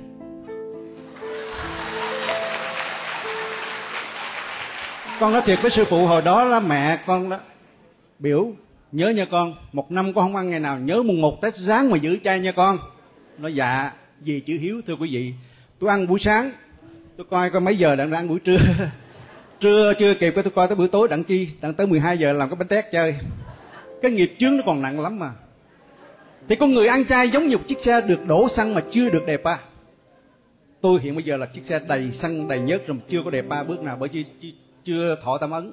Con nói thiệt với sư phụ hồi đó là mẹ con đó biểu nhớ nha con, một năm con không ăn ngày nào, nhớ mùng một Tết ráng mà giữ chay nha con. Nói dạ, vì chữ hiếu thưa quý vị. Tôi ăn buổi sáng, tôi coi coi mấy giờ đang ăn buổi trưa. Trưa chưa kịp cái tôi coi tới buổi tối đặng chi, đặng tới mười hai giờ làm cái bánh tét chơi. Cái nghiệp chướng nó còn nặng lắm mà. Thì con người ăn chay giống như một chiếc xe được đổ xăng mà chưa được đẹp à. Tôi hiện bây giờ là chiếc xe đầy xăng đầy nhớt rồi mà chưa có đẹp ba bước nào, bởi vì chưa thọ tâm ấn.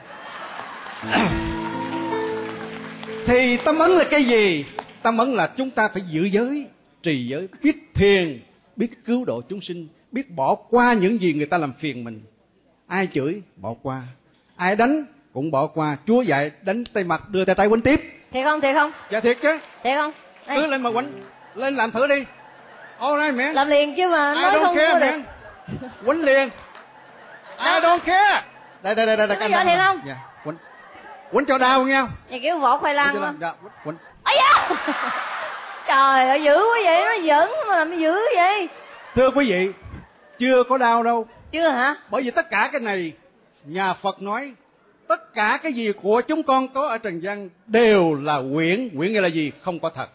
Thì tâm ấn là cái gì? Tâm ấn là chúng ta phải giữ giới, trì giới, biết thiền, biết cứu độ chúng sinh, biết bỏ qua những gì người ta làm phiền mình. Ai chửi bỏ qua, ai đánh cũng bỏ qua. Chúa dạy đánh tay mặt đưa tay trái quánh tiếp. Thiệt không? Thiệt không? Dạ thiệt chứ. Thiệt không? Đây. Cứ lên mà quánh, lên làm thử đi. All right man. Làm liền chứ mà I nói don't không care, có được. man. Quánh liền. I don't care. Đây đây đây đây. Có giỏi thiệt không? Dạ. Quánh, quánh cho đau nha. Vậy kiểu vỏ khoai lang Quánh không? dạ, quánh. Ây da. Trời ơi, dữ quá vậy, nó giỡn mà làm dữ vậy. Thưa quý vị, chưa có đau đâu. Chưa hả? Bởi vì tất cả cái này, nhà Phật nói, tất cả cái gì của chúng con có ở trần gian đều là quyển. Quyển nghĩa là gì? Không có thật.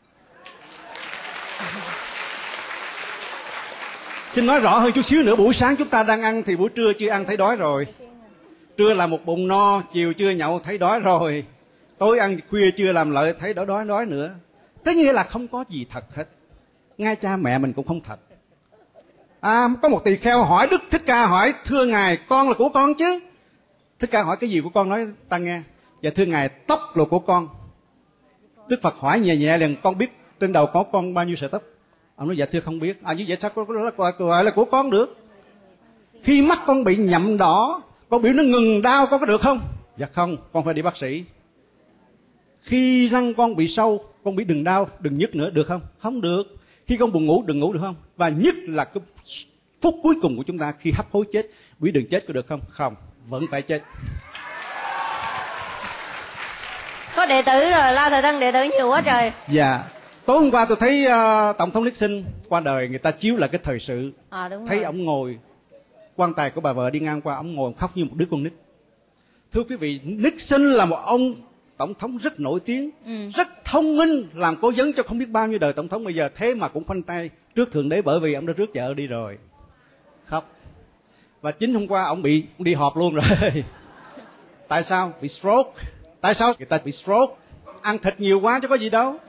Xin nói rõ hơn chút xíu nữa, buổi sáng chúng ta đang ăn thì buổi trưa chưa ăn thấy đói rồi. Trưa là một bụng no, chiều chưa nhậu thấy đói rồi. Tối ăn khuya chưa làm lợi thấy đói đói đói nữa. Thế nghĩa là không có gì thật hết. Ngay cha mẹ mình cũng không thật. À, có một tỳ kheo hỏi Đức Thích Ca, hỏi thưa ngài, con là của con chứ. Thích Ca hỏi cái gì của con, nói ta nghe. Dạ thưa ngài, tóc là của con. Đức Phật hỏi nhẹ nhẹ liền, con biết trên đầu có con bao nhiêu sợi tóc? Ông nói dạ thưa không biết. À như vậy sao có gọi là của con được? Khi mắt con bị nhậm đỏ, con biểu nó ngừng đau, con có được không? Dạ không, con phải đi bác sĩ. Khi răng con bị sâu, con biết đừng đau, đừng nhức nữa, được không? Không được. Khi con buồn ngủ, đừng ngủ được không? Và nhất là cái phút cuối cùng của chúng ta khi hấp hối chết, biết đừng chết có được không? Không, vẫn phải chết. Có đệ tử rồi, La Thời Tân đệ tử nhiều quá trời. Dạ. Tối hôm qua tôi thấy uh, Tổng thống Nixon qua đời, người ta chiếu lại cái thời sự. À, đúng thấy rồi. ông ngồi, quan tài của bà vợ đi ngang qua, ông ngồi khóc như một đứa con nít. Thưa quý vị, Nixon là một ông tổng thống rất nổi tiếng, ừ. rất thông minh, làm cố vấn cho không biết bao nhiêu đời tổng thống bây giờ, thế mà cũng khoanh tay trước Thượng Đế bởi vì ông đã rước vợ đi rồi. Khóc. Và chính hôm qua ông bị ông đi họp luôn rồi. Tại sao? Bị stroke. Tại sao người ta bị stroke? Ăn thịt nhiều quá chứ có gì đâu.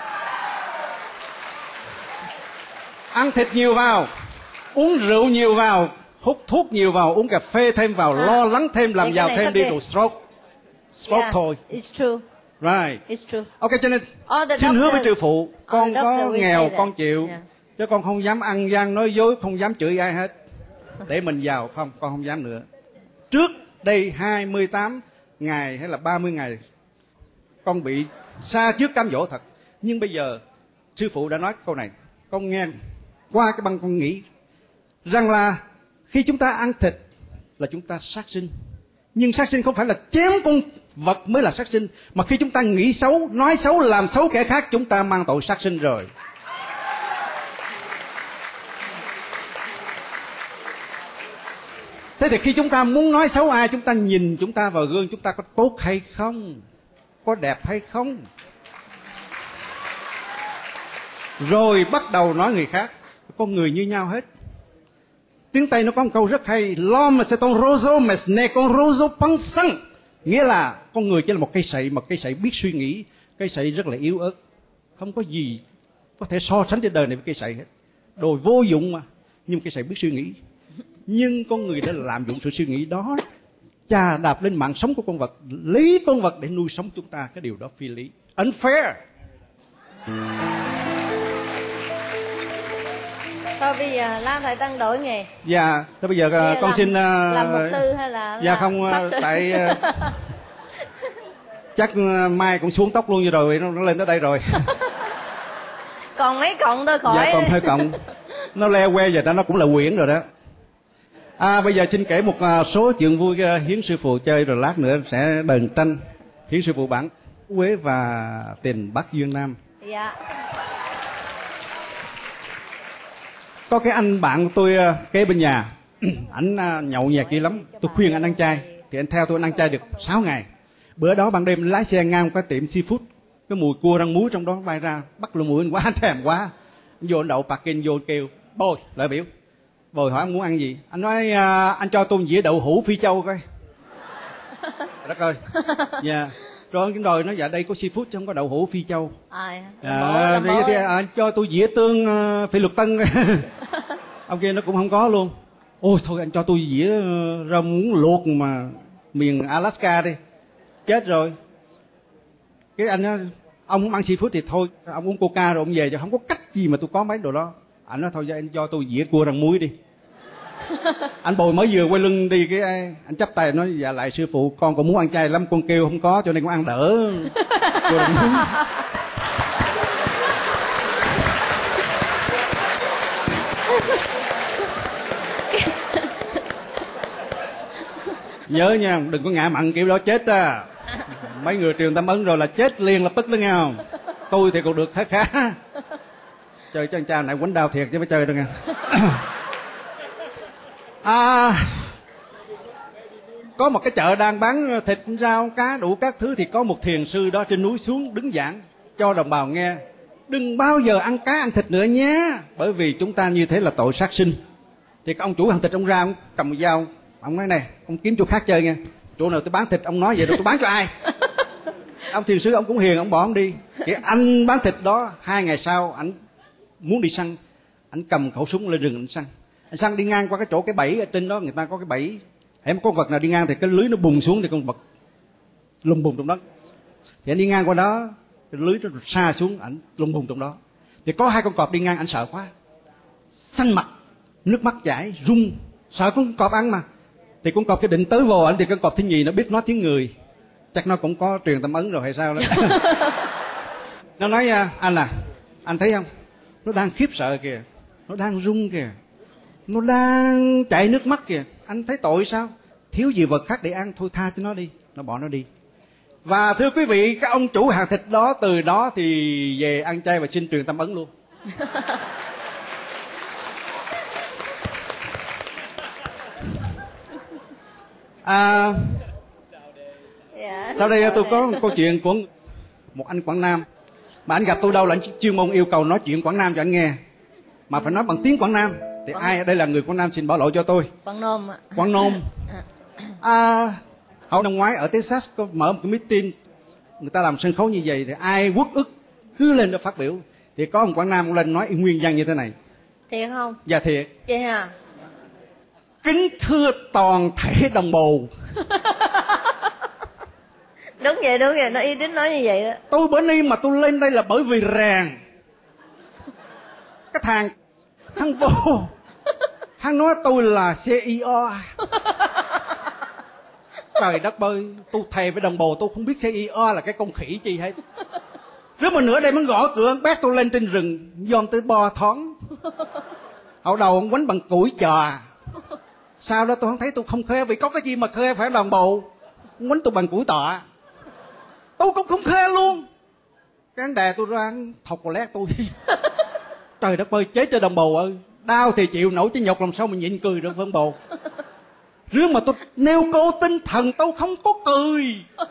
Ăn thịt nhiều vào, uống rượu nhiều vào, hút thuốc nhiều vào, uống cà phê thêm vào, à. lo lắng thêm, làm giàu thêm đi rồi stroke. Stroke yeah, thôi. It's true. Right. It's true. Ok, cho nên xin hứa với sư phụ, con có nghèo con chịu, yeah. chứ con không dám ăn gian nói dối, không dám chửi ai hết. Để mình giàu không, con không dám nữa. Trước đây hai mươi tám ngày hay là ba mươi ngày con bị xa trước cám dỗ thật. Nhưng bây giờ sư phụ đã nói câu này, con nghe qua cái băng con nghĩ rằng là khi chúng ta ăn thịt là chúng ta sát sinh. Nhưng sát sinh không phải là chém con vật mới là sát sinh, mà khi chúng ta nghĩ xấu, nói xấu, làm xấu kẻ khác, chúng ta mang tội sát sinh rồi. Thế thì khi chúng ta muốn nói xấu ai, chúng ta nhìn chúng ta vào gương, chúng ta có tốt hay không, có đẹp hay không, rồi bắt đầu nói người khác. Con người như nhau hết. Tiếng Tây nó có một câu rất hay, l'homme c'est un roseau mais n'est qu'un roseau pensant, nghĩa là con người chỉ là một cây sậy, một cây sậy biết suy nghĩ, cây sậy rất là yếu ớt, không có gì có thể so sánh trên đời này với cây sậy hết, đồ vô dụng mà, nhưng cây sậy biết suy nghĩ. Nhưng con người đã làm dụng sự suy nghĩ đó, chà đạp lên mạng sống của con vật, lấy con vật để nuôi sống chúng ta, cái điều đó phi lý, unfair. Thôi bây giờ La Thời Tân đổi nghề. Dạ, thôi bây giờ Thế con làm, xin... Uh, làm mục sư hay là... Dạ không, uh, tại... Uh, chắc uh, mai cũng xuống tóc luôn như rồi, nó, nó lên tới đây rồi. Còn mấy cọng thôi khỏi. Dạ còn hơi cọng. Nó leo que giờ đó nó cũng là quyển rồi đó. À, bây giờ xin kể một uh, số chuyện vui uh, Hiến sư phụ chơi, rồi lát nữa sẽ đờn tranh. Hiến sư phụ bản Quế và Tình Bắc Dương Nam. Dạ. Có cái anh bạn của tôi uh, kế bên nhà, ảnh uh, nhậu nhẹt dữ lắm. Tôi khuyên anh ăn chay, thì anh theo tôi anh ăn chay được sáu ngày. Bữa đó ban đêm lái xe ngang cái tiệm seafood, cái mùi cua rang muối trong đó bay ra, bắt lỗ mũi anh quá, anh thèm quá. Anh vô anh đậu parking vô kêu bồi lại biểu. Bồi hỏi anh muốn ăn gì? Anh nói à, anh cho tôi một dĩa đậu hũ Phi Châu coi. Đất ơi. Dạ. Yeah. Rồi anh đòi nó dạ đây có seafood chứ không có đậu hũ Phi Châu. À, à, thì, thì, à, cho tôi dĩa tương uh, Phi Luật Tân. Ông kia nó cũng không có luôn. Ôi thôi anh cho tôi dĩa uh, rau muống luộc mà miền Alaska đi. Chết rồi. Cái anh nói, ông không ăn seafood thì thôi, ông uống coca rồi ông về, chứ không có cách gì mà tôi có mấy đồ đó. Anh nói thôi anh cho tôi dĩa cua rang muối đi. Anh Bồi mới vừa quay lưng đi, cái anh chắp tay nói dạ lại sư phụ, con cũng muốn ăn chay lắm, con kêu không có cho nên con ăn đỡ cua rang muối. Nhớ nha, đừng có ngạ mặn kiểu đó chết á. Mấy người truyền tâm ấn rồi là chết liền lập tức đó nghe không? Tôi thì còn được khá khá. Chơi cho anh cha này quánh đau thiệt chứ phải chơi đâu nghe. À, có một cái chợ đang bán thịt rau cá đủ các thứ, thì có một thiền sư đó trên núi xuống đứng giảng cho đồng bào nghe. Đừng bao giờ ăn cá ăn thịt nữa nhé, bởi vì chúng ta như thế là tội sát sinh. Thì cái ông chủ hàng thịt ông ra, ông cầm một dao, ông nói này, ông kiếm chỗ khác chơi nghe. Chỗ nào tôi bán thịt ông nói vậy rồi tôi bán cho ai? Ông thiền sư ông cũng hiền, ông bỏ ông đi. Thì anh bán thịt đó, hai ngày sau anh muốn đi săn, anh cầm khẩu súng lên rừng anh săn. Anh săn đi ngang qua cái chỗ cái bẫy ở trên đó, người ta có cái bẫy, hễ con vật nào đi ngang thì cái lưới nó bùng xuống thì con vật lùng bùng trong đó. Thì anh đi ngang qua đó, cái lưới nó xa xuống, ảnh lùng bùng trong đó. Thì có hai con cọp đi ngang, anh sợ quá, xanh mặt, nước mắt chảy, run, sợ con cọp ăn mà. Thì con cọp cái định tới vô ảnh, thì con cọp thứ nhì nó biết nói tiếng người, chắc nó cũng có truyền tâm ấn rồi hay sao đó. Nó nói anh à, anh thấy không, nó đang khiếp sợ kìa, nó đang run kìa, nó đang chảy nước mắt kìa, anh thấy tội sao? Thiếu gì vật khác để ăn, thôi tha cho nó đi. Nó bỏ nó đi. Và thưa quý vị, cái ông chủ hàng thịt đó từ đó thì về ăn chay và xin truyền tâm ấn luôn. À, dạ, sau đây tôi có một câu chuyện của một anh Quảng Nam. Mà anh gặp tôi đâu là anh chuyên môn yêu cầu nói chuyện Quảng Nam cho anh nghe, mà phải nói bằng tiếng Quảng Nam. Thì ai ở đây là người Quảng Nam xin bảo lỗi cho tôi. Quảng Nôm ạ. Quảng Nôm. À, hồi năm ngoái ở Texas có mở một cái meeting, người ta làm sân khấu như vậy, thì ai uất ức cứ lên đó phát biểu. Thì có một Quảng Nam cũng lên nói nguyên văn như thế này. Thiệt không? Dạ thiệt. Chị hả? Kính thưa toàn thể đồng bào. Đúng vậy, đúng vậy, nó y tín nói như vậy đó. Tôi bữa nay mà tôi lên đây là bởi vì ràng cái thằng hắn vô, hắn nói tôi là xê i o. Trời đất ơi, tôi thề với đồng bào tôi không biết xê i o là cái con khỉ chi hết. Rồi mà nửa đêm hắn gõ cửa, hắn bác tôi lên trên rừng, dòm tới bo thoáng. Hậu đầu ông quánh bằng củi trò. Sau đó tôi không thấy, tôi không khoe, vì có cái gì mà khoe phải đồng bào. Ông quánh tôi bằng củi tọa, tôi cũng không khoe luôn. Cái hắn đè tôi ra, hắn thọc vào lét tôi. Trời đất ơi, chết cho đồng bào ơi. Đau thì chịu nổi chứ nhục làm sao mà nhịn cười được phân bồ. Riêng mà tôi nêu câu tinh thần tôi không có cười.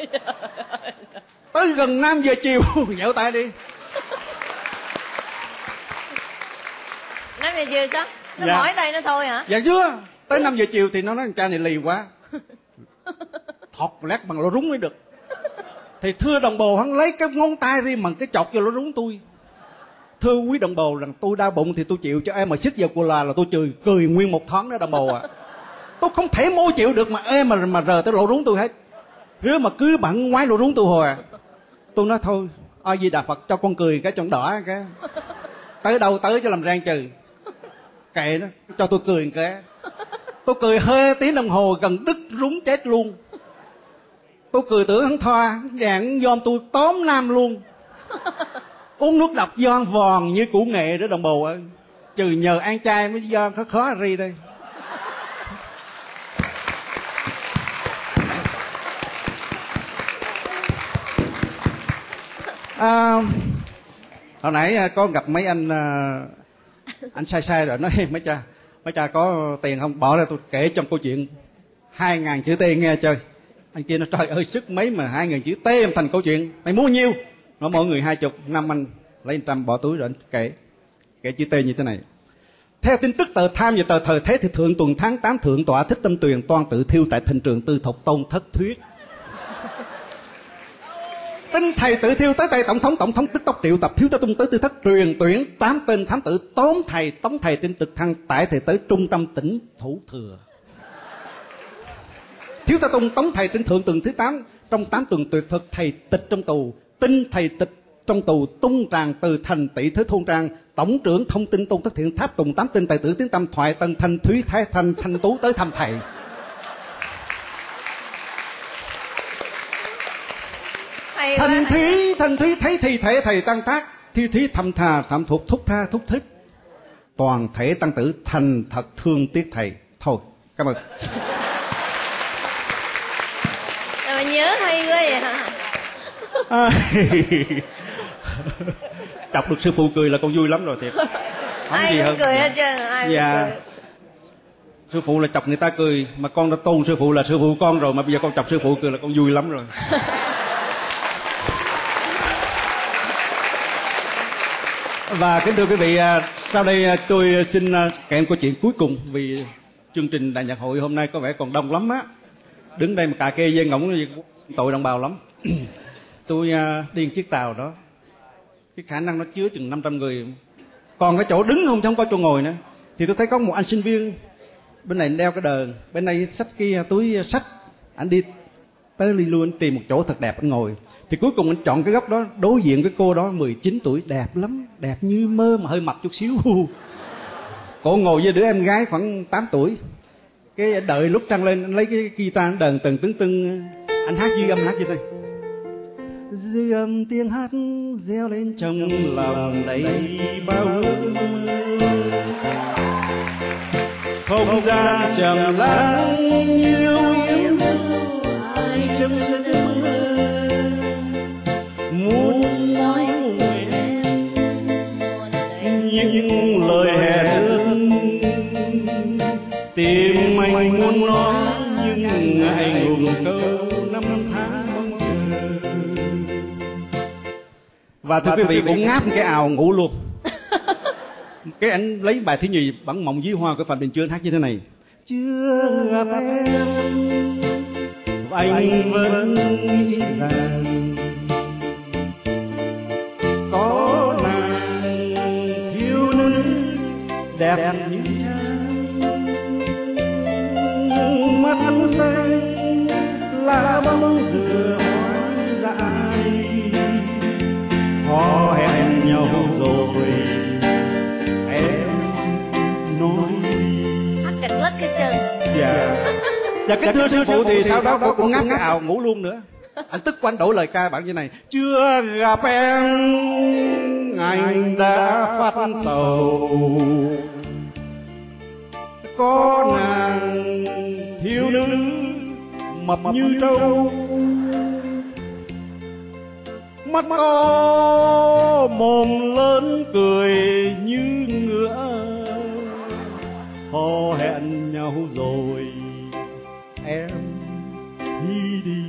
Tới gần năm giờ chiều, nhậu tay đi. Năm giờ chiều sao? Nó Dạ. mỏi tay nó thôi hả? Dạ chưa. Tới năm giờ chiều thì nó nói con cha này lì quá, thọc lét bằng lỗ rúng mới được. Thì thưa đồng bào, hắn lấy cái ngón tay riêng bằng cái chọc vô lỗ rúng tôi. Thưa quý đồng bào rằng tôi đau bụng thì tôi chịu, cho em mà xích vào cô là là tôi cười cười nguyên một thoáng đó đồng bào ạ. À. Tôi không thể mô chịu được mà em mà mà rờ tới lỗ rúng tôi hết. Rứa mà cứ bận ngoái lỗ rúng tôi hồi à. Tôi nói thôi, A Di Đà Phật cho con cười cái chọn đỏ cái. Tới đâu tới cho làm rang trừ. Kệ nó, cho tôi cười cái. Tôi cười hơi tiếng đồng hồ gần đứt rúng chết luôn. Tôi cười tưởng hắn thoa, dạng dòm tôi tóm nam luôn. Uống nước độc doan vòn như củ nghệ đó đồng bào ơi. trừ nhờ ăn chay mới do khó khó ri đây. À, hồi nãy có gặp mấy anh anh sai sai rồi nói mấy cha mấy cha có tiền không, bỏ ra tôi kể trong câu chuyện hai ngàn chữ T nghe chơi. Anh kia nó trời ơi sức mấy mà hai ngàn chữ T em thành câu chuyện, mày muốn nhiêu? Nó mỗi người hai chục, năm anh lấy trăm bỏ túi rồi anh kể kể chữ T như thế này. Theo tin tức tờ Tham và tờ Thời Thế thì thượng tuần tháng tám thượng tọa Thích Tâm Tuyền toan tự thiêu tại thịnh trường Tư Thục Tôn thất thuyết. Tin thầy tự thiêu tới tay tổng thống, tổng thống tức tốc triệu tập thiếu tá tung tới tư thất truyền tuyển tám tên thám tử tóm thầy tống thầy trên trực thăng tải thầy tới trung tâm tỉnh Thủ Thừa. Thiếu tá tung tống thầy trên thượng tuần thứ tám, trong tám tuần tuyệt thực thầy tịch trong tù, tin thầy tịch trong tù tung tràng từ thành tỷ tới thôn trang, tổng trưởng thông tin Tôn Thất Thiện tháp tùng tám tên tài tử tiếng tâm Thoại Tân Thanh Thúy Thái Thanh Thanh Tú tới thăm thầy. Thanh Thúy Thanh Thúy thấy thi thể thầy tăng tác, thi thí thầm thà thảm thuộc thúc tha thúc thích, toàn thể tăng tử thành thật thương tiếc thầy. Thôi cảm ơn. Mà nhớ hay quá vậy hả? À, chọc được sư phụ cười là con vui lắm rồi thiệt. Không ai gì cũng hơn. cười hết trơn, ai dạ. cũng cười. Sư phụ là chọc người ta cười, mà con đã tôn sư phụ là sư phụ con rồi, mà bây giờ con chọc sư phụ cười là con vui lắm rồi. Và kính thưa quý vị, sau đây tôi xin kể câu chuyện cuối cùng, vì chương trình đại nhạc hội hôm nay có vẻ còn đông lắm á. Đứng đây mà cà kê dê ngỗng tội đồng bào lắm. Tôi đi một chiếc tàu đó, cái khả năng nó chứa chừng năm trăm người, còn cái chỗ đứng không, không có chỗ ngồi nữa. Thì tôi thấy có một anh sinh viên, bên này đeo cái đờn, bên này xách cái túi sách. Anh đi tới đi luôn, anh tìm một chỗ thật đẹp anh ngồi. Thì cuối cùng anh chọn cái góc đó, đối diện với cô đó mười chín tuổi, đẹp lắm, đẹp như mơ mà hơi mập chút xíu. Cô ngồi với đứa em gái khoảng tám tuổi. Cái đợi lúc trăng lên, anh lấy cái guitar đờn từng tưng tưng, anh hát dư âm, hát như thế này. Dư âm tiếng hát reo lên trong lòng đầy bao ước mơ, không gian trầm lắng yêu yếm ru ai trong giấc mơ, muốn nói về em những lời hẹn ước, tim anh muốn nói nhưng ngại ngùng câu năm tháng mong chờ. Và thưa quý vị, cũng ngáp cái ào ngủ luôn. Cái anh lấy bài thứ nhì Bắn Mộng Dưới Hoa của Phạm Đình Chương hát như thế này. Chưa gặp em anh vẫn nghĩ rằng có nàng thiếu nữ đẹp như trăng, mắt xanh lá bóng dừa hoang dại, hò hẹn nhau rồi em nói đi. Hát cạch lất cái chân. Dạ. Và kính thưa sư phụ thì sau đó cô cũng ngáp cái ào ngủ luôn nữa. Anh tức quá anh đổi lời ca bạn như này. Chưa gặp em anh đã phát sầu, có nàng thiếu nữ mập như trâu, mắt to mồm lớn cười như ngựa, hò hẹn nhau rồi em đi đi.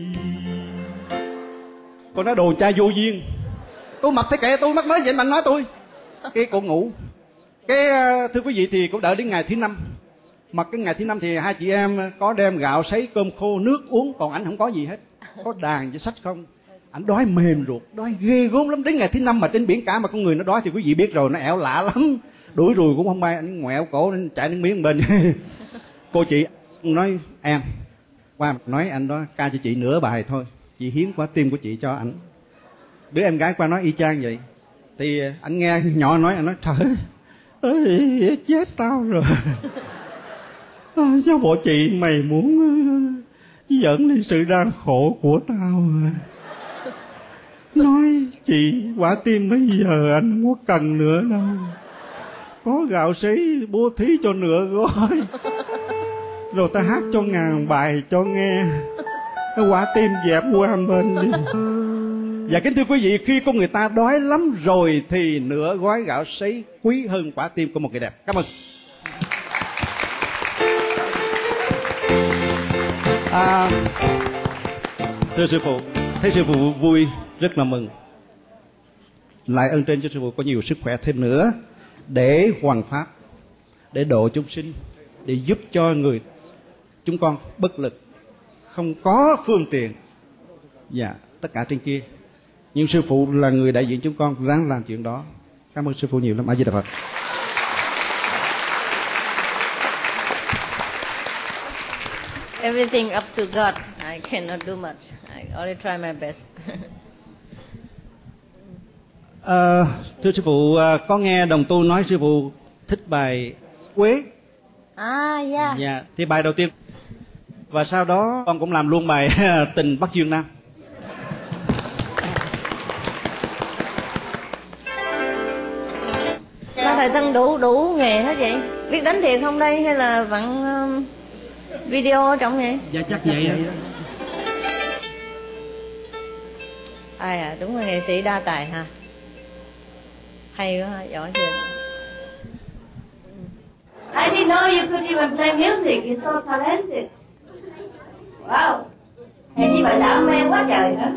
Con nói đồ cha vô duyên, tôi mập thế kệ tôi, mắc mới vậy mà anh nói tôi. Cái cô ngủ. Cái thưa quý vị thì cũng đợi đến ngày thứ năm. Mà cái ngày thứ năm thì hai chị em có đem gạo sấy cơm khô nước uống, còn anh không có gì hết, có đàn với sách không. Anh đói mềm ruột, đói ghê gớm lắm. Đến ngày thứ năm mà trên biển cả mà con người nó đói thì quý vị biết rồi, nó ẻo lạ lắm. Đuổi ruồi cũng không bay, anh ngoẹo cổ anh chạy nước miếng bên. Cô chị nói em qua nói anh đó ca cho chị nửa bài thôi, chị hiến quả tim của chị cho anh. Đứa em gái qua nói y chang vậy. Thì anh nghe nhỏ nói, anh nói trời ơi chết tao rồi. À, sao bộ chị mày muốn dẫn lên sự đau khổ của tao à? Nói chị quả tim bây giờ anh không có cần nữa đâu, có gạo sấy bố thí cho nửa gói. Rồi ta hát cho ngàn bài cho nghe. Cái quả tim dẹp qua bên đi. Và kính thưa quý vị, khi con người ta đói lắm rồi thì nửa gói gạo sấy quý hơn quả tim của một người đẹp. Cảm ơn. À, thưa sư phụ, thấy sư phụ vui, rất là mừng. Lại ơn trên cho sư phụ có nhiều sức khỏe thêm nữa để hoàn pháp, để độ chúng sinh, để giúp cho người chúng con bất lực, không có phương tiện và tất cả trên kia. Nhưng sư phụ là người đại diện chúng con, ráng làm chuyện đó. Cảm ơn sư phụ nhiều lắm. A Di Đà Phật. Everything up to God. I cannot do much. I only try my best. À, thưa sư phụ, à, có nghe đồng tu nói sư phụ thích bài Quế. À, yeah. Dạ, thì bài đầu tiên. Và sau đó con cũng làm luôn bài Tình Bắc Dương Nam. Mà thầy Tân đủ đủ nghề hết vậy? Biết đánh thiệt không đây hay là vẫn um, video ở trong vậy? Dạ chắc vậy đó. Ai à, đúng là nghệ sĩ đa tài ha. Hay quá, giỏi chưa? I didn't know you could even play music. You're so talented. Wow. Hình như bà xã mê quá trời hả?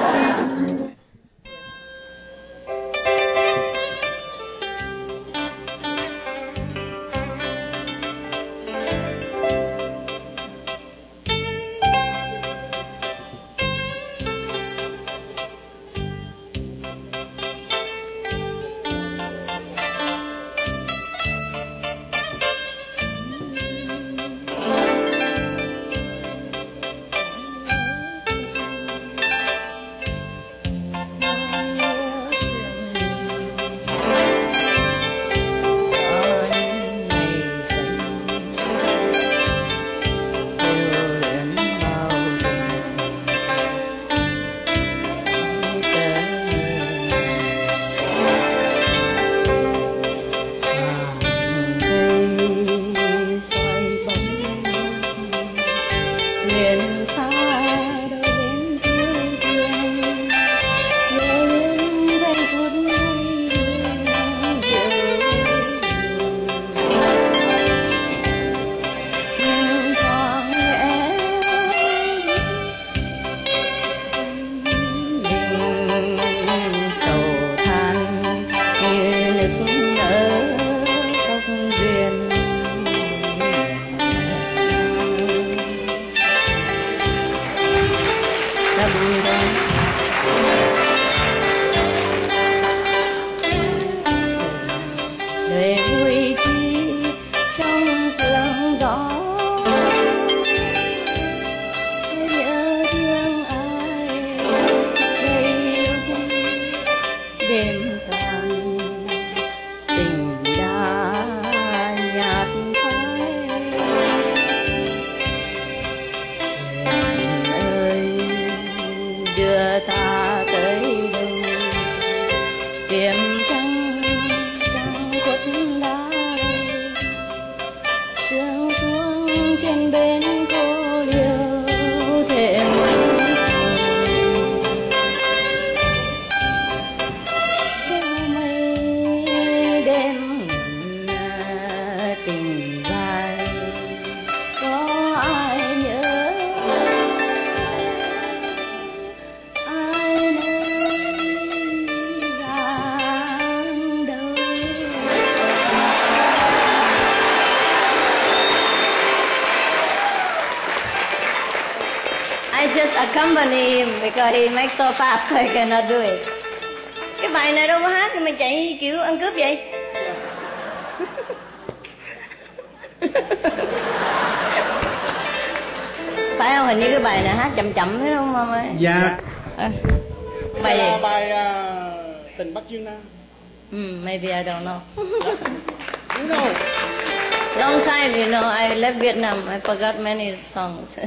Accompany him because he makes so fast, so I cannot do it. Cái bài này đâu có hát thì mày chạy kiểu ăn cướp vậy? Phải không? Hình như cái bài này hát chậm chậm phải không mama? Dạ. À, bài gì? Là bài uh, Tình Bắc Dương Nam. Hmm, maybe I don't know. You know. Long time, you know, I left Vietnam. I forgot many songs.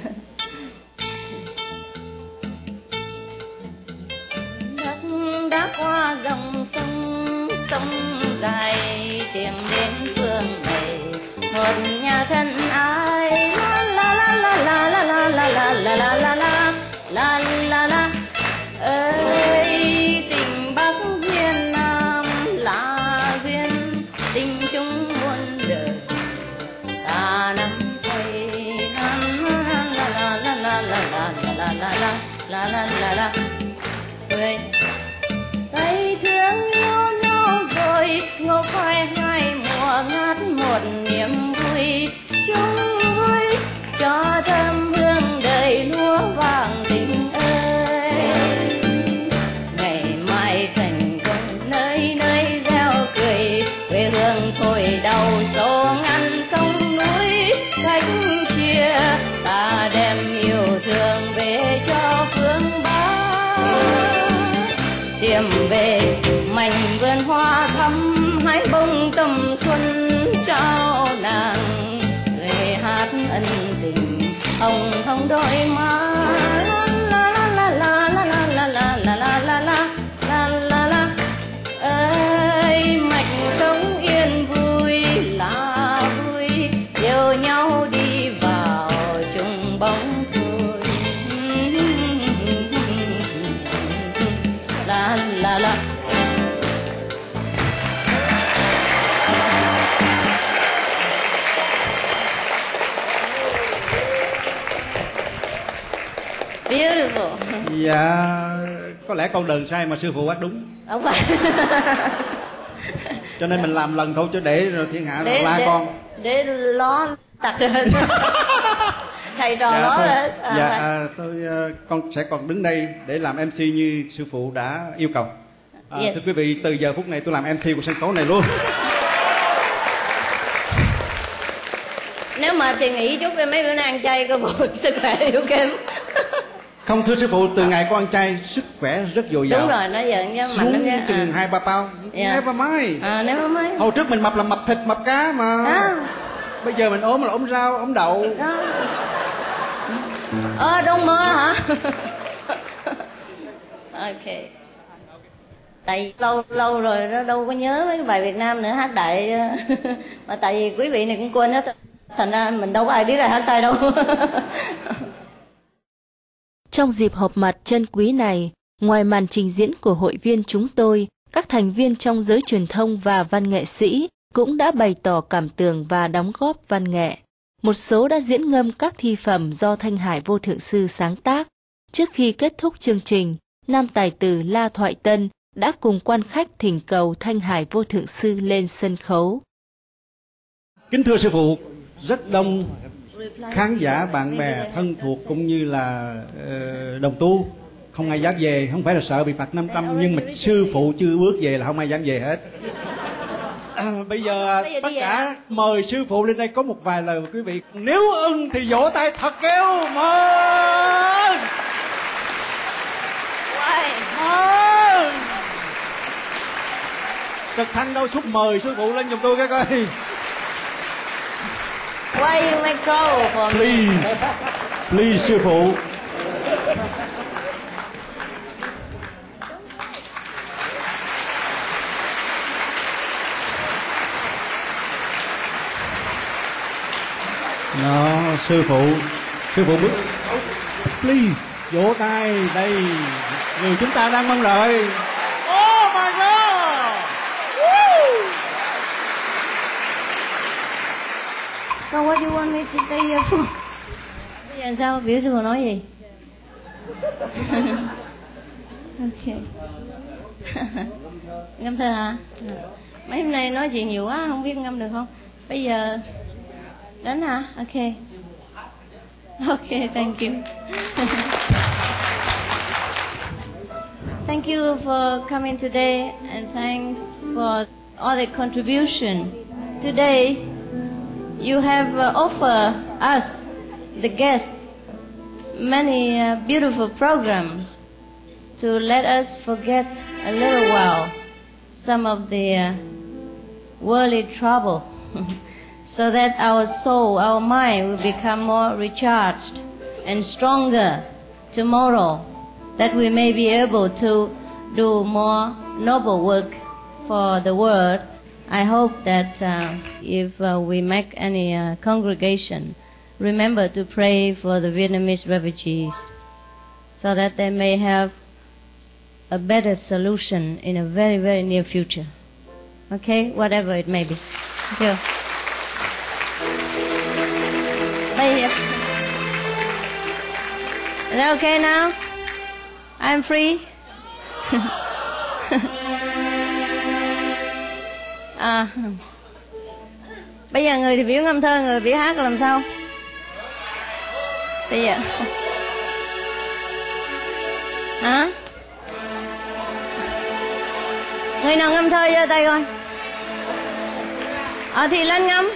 Đã qua dòng sông sông dài tìm đến phương này một nhà thân ai. La la la la la la la la la la la la la la la ơi, tình Bắc duyên Nam là duyên tình chung muôn đời ta nắm tay. La la la la la la la la la la la la la người tay thương yêu nhau rồi ngô khoai hai mùa ngát một niềm vui chung vui cho thơm hương đời lúa vàng tình ơi. Ngày mai thành công nơi nơi gieo cười quê hương thôi đầu số ngăn sông núi cách chia ta đem yêu thương về cho phương Bắc. Tìm về mảnh vườn hoa thắm hái bông tầm xuân trao nàng lời hát ân tình hồng hồng đôi má. La la la la la la la la la la la la la la ơi, mạch sống yên vui là vui yêu nhau đi vào chung bóng thôi. La la la beautiful. Dạ, có lẽ con đờn sai mà sư phụ hát đúng. Không phải. Cho nên mình làm lần thôi chứ để rồi thiên hạ để, la để, con. Để lo tặc lên. Thầy trò Dạ, nó thôi, rồi. À, dạ, phải. à, tôi uh, con sẽ còn đứng đây để làm em xê như sư phụ đã yêu cầu. À, Yes. Thưa quý vị, từ giờ phút này tôi làm em xê của sân khấu này luôn. Nếu mà thì nghỉ chút đi mấy bữa nay ăn chay cơ bộ sức khỏe yếu kém. Không, thưa sư phụ, từ ngày con ăn chay sức khỏe rất dồi dào. Đúng rồi, nó giận chứ mạnh lắm Xuống chứ. chừng À. hai ba bao. Dạ. Never mind. À, never mind. Hồi trước mình mập là mập thịt mập cá mà. À. Bây giờ mình ốm là ốm rau ốm đậu. Đó. Ờ, đông mơ hả? Ok. Tại lâu lâu rồi nó đâu có nhớ mấy cái bài Việt Nam nữa hát đại. Mà tại vì quý vị này cũng quên hết. Thành ra mình đâu có ai biết ai hát sai đâu. Trong dịp họp mặt chân quý này, ngoài màn trình diễn của hội viên chúng tôi, các thành viên trong giới truyền thông và văn nghệ sĩ cũng đã bày tỏ cảm tưởng và đóng góp văn nghệ. Một số đã diễn ngâm các thi phẩm do Thanh Hải Vô Thượng Sư sáng tác. Trước khi kết thúc chương trình, nam tài tử La Thoại Tân đã cùng quan khách thỉnh cầu Thanh Hải Vô Thượng Sư lên sân khấu. Kính thưa sư phụ, rất đông khán giả, bạn bè, thân thuộc cũng như là uh, đồng tu không ai dám về, không phải là sợ bị phạt năm trăm, nhưng mà sư phụ chưa bước về là không ai dám về hết. À, bây giờ Bây giờ tất đi cả về. mời sư phụ lên đây có một vài lời quý vị. Nếu ưng thì vỗ tay thật kêu mời. Mời. Trực thăng đâu xúc mời sư phụ lên giùm tôi cái coi. Why you make trouble for me? Please, please sư phụ. Nó sư phụ, sư phụ bước. Please, vỗ tay đây, người chúng ta đang mong đợi. Oh my God! Woo! So what do you want me to stay here for? Bây giờ sao biểu sư phụ nói gì? Ok. Ngâm thơ hả? Mấy hôm nay nói chuyện nhiều quá không biết ngâm được không? Bây giờ đánh hả? Ok. Ok, thank you. Thank you for coming today and thanks for all the contribution. Today you have uh, offered us, the guests, many uh, beautiful programs to let us forget a little while some of the uh, worldly trouble so that our soul, our mind will become more recharged and stronger tomorrow, that we may be able to do more noble work for the world I hope that uh, if uh, we make any uh, congregation, remember to pray for the Vietnamese refugees so that they may have a better solution in a very, very near future. Okay? Whatever it may be. Thank you. Right here. Is that okay now? I'm free. À, bây giờ người thì biểu ngâm thơ, người biểu hát làm sao? Thì giờ hả? Người nào ngâm thơ giơ tay coi. Ờ thì lên ngâm.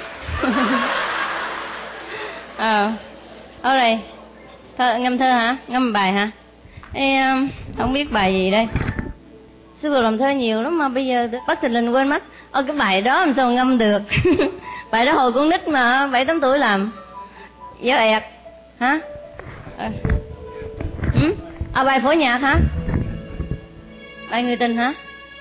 Ờ ở đây thơ, ngâm thơ hả? Ngâm bài hả? Ê, không biết bài gì đây. Sư phụ làm thơ nhiều lắm mà bây giờ bất thình lình quên mất. Ơ cái bài đó làm sao ngâm được. Bài đó hồi con nít mà bảy tám tuổi làm. Dở ẹt hả? À, ừ? À bài phổ nhạc hả? Bài người tình hả?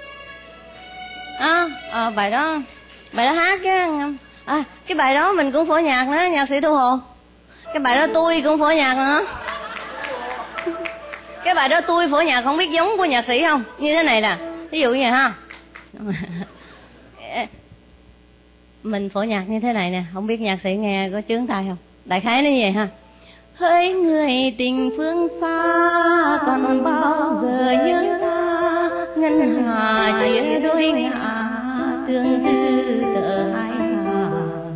À, à bài đó bài đó hát chứ. À cái bài đó mình cũng phổ nhạc nữa, nhạc sĩ Thu Hồ. Cái bài đó tôi cũng phổ nhạc nữa. Cái bài đó tôi phổ nhạc không biết giống của nhạc sĩ không? Như thế này nè, ví dụ như vậy ha. Mình phổ nhạc như thế này nè, không biết nhạc sĩ nghe có chướng tai không? Đại khái nó như vậy ha. Hỡi người tình phương xa, còn bao giờ nhớ ta, ngân hà chia đôi ngả, tương tư tờ hai hà.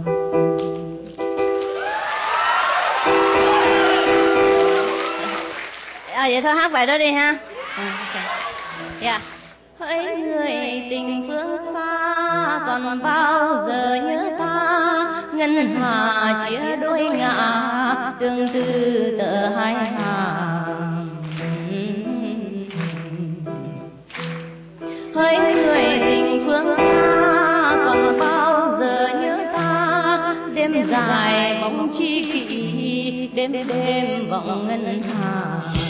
À vậy thôi hát bài đó đi ha. À, okay. Yeah. Hỡi người tình phương xa, còn bao giờ nhớ ta, ngân hà chia đôi ngả, tương tư tờ hai hàng. Hỡi người tình phương xa, còn bao giờ nhớ ta, đêm dài bóng chi kỷ, đêm đêm vọng ngân hà.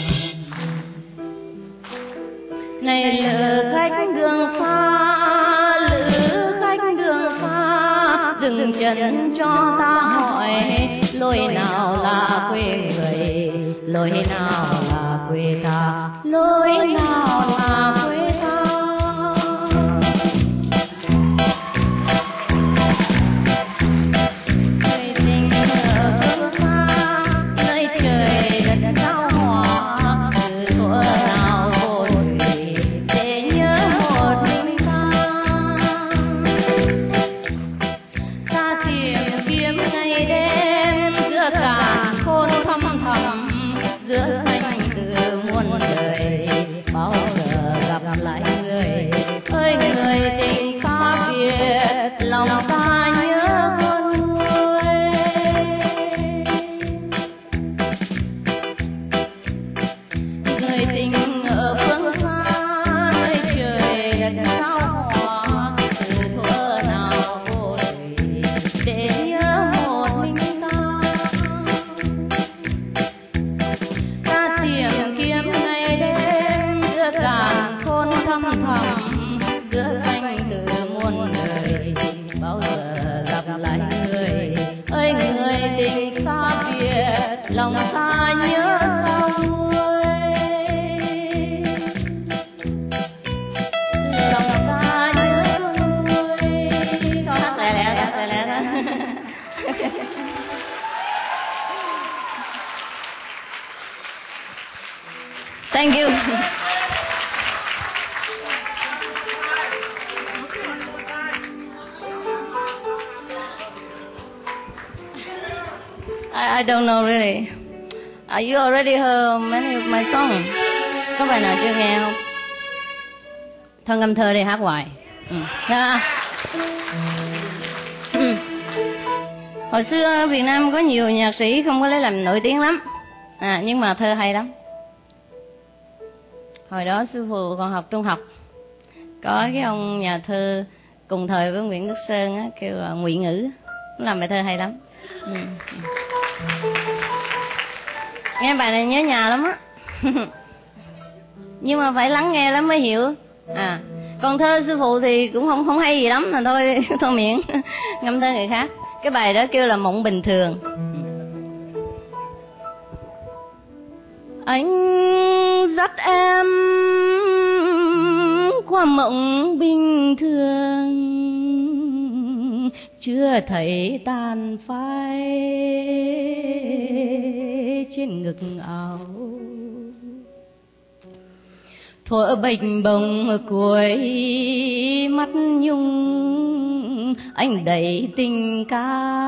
Này lữ khách đường xa, lữ khách đường xa, dừng chân cho ta hỏi, lối nào là quê người, lối nào là quê ta, lối nào là quê ta. Người tình ở phương xa, nơi trời đất giao hòa, từ thuở nào giữa xanh từ muôn đời, bao giờ gặp lại người. Ơi người tình xa biệt, lòng ta nhớ con nuôi. Người tình ở phương xa, nơi trời đất giao hòa, từ thuở nào vô đời để nhớ một mình ta. Tìm kiếm ngày đêm giữa càn khôn thăm thẳm, giữa xanh từ muôn đời, bao giờ gặp lại người. Ơi người tình xa biệt, lòng ta nhớ sao nuôi. Lòng ta nhớ nuôi. Thôi hát lẹ lẹ hát lẹ lẹ đó. Thank you. I, I don't know really. Are you already heard many of my songs? Có bài nào chưa nghe không? Thôi ngâm thơ đi hát hoài. Ừ. À. Ừ. Hồi xưa ở Việt Nam có nhiều nhạc sĩ không có lấy làm nổi tiếng lắm. À, nhưng mà thơ hay lắm. Hồi đó sư phụ còn học trung học, có cái ông nhà thơ cùng thời với Nguyễn Đức Sơn á, kêu là Ngụy Ngữ, làm bài thơ hay lắm. Ừ. Nghe bài này nhớ nhà lắm á. Nhưng mà phải lắng nghe lắm mới hiểu. À Còn thơ sư phụ thì cũng không không hay gì lắm, là thôi thôi miệng ngâm thơ người khác. Cái bài đó kêu là Mộng Bình Thường. Anh dắt em qua mộng bình thường, chưa thấy tàn phai trên ngực áo. Thuở bạch bồng cuối mắt nhung, anh đẩy tình ca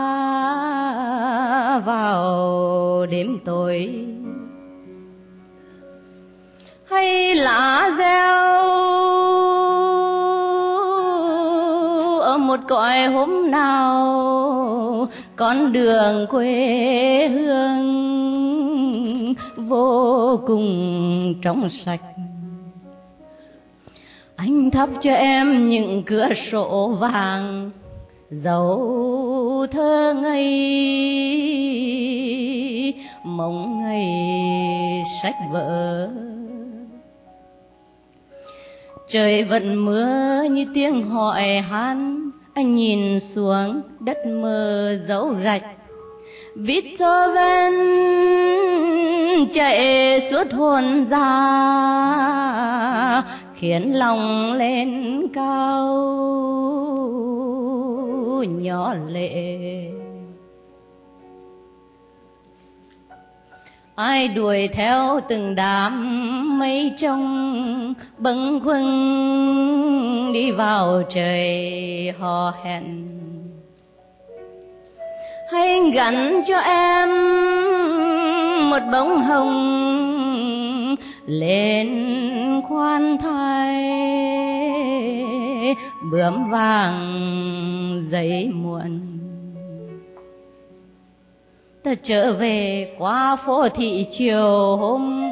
vào đêm tối. Hay lá reo ở một cõi hôm nào, con đường quê hương vô cùng trong sạch. Anh thắp cho em những cửa sổ vàng, dấu thơ ngây mộng ngây sách vở. Trời vẫn mưa như tiếng hỏi han, anh nhìn xuống đất mờ dấu gạch. Beethoven chạy suốt hồn ra, khiến lòng lên cao nhỏ lệ. Ai đuổi theo từng đám mây trông, bâng khuâng đi vào trời hò hẹn. Hay gắn cho em một bông hồng lên khoan thai, bướm vàng dậy muộn. Ta trở về qua phố thị chiều hôm,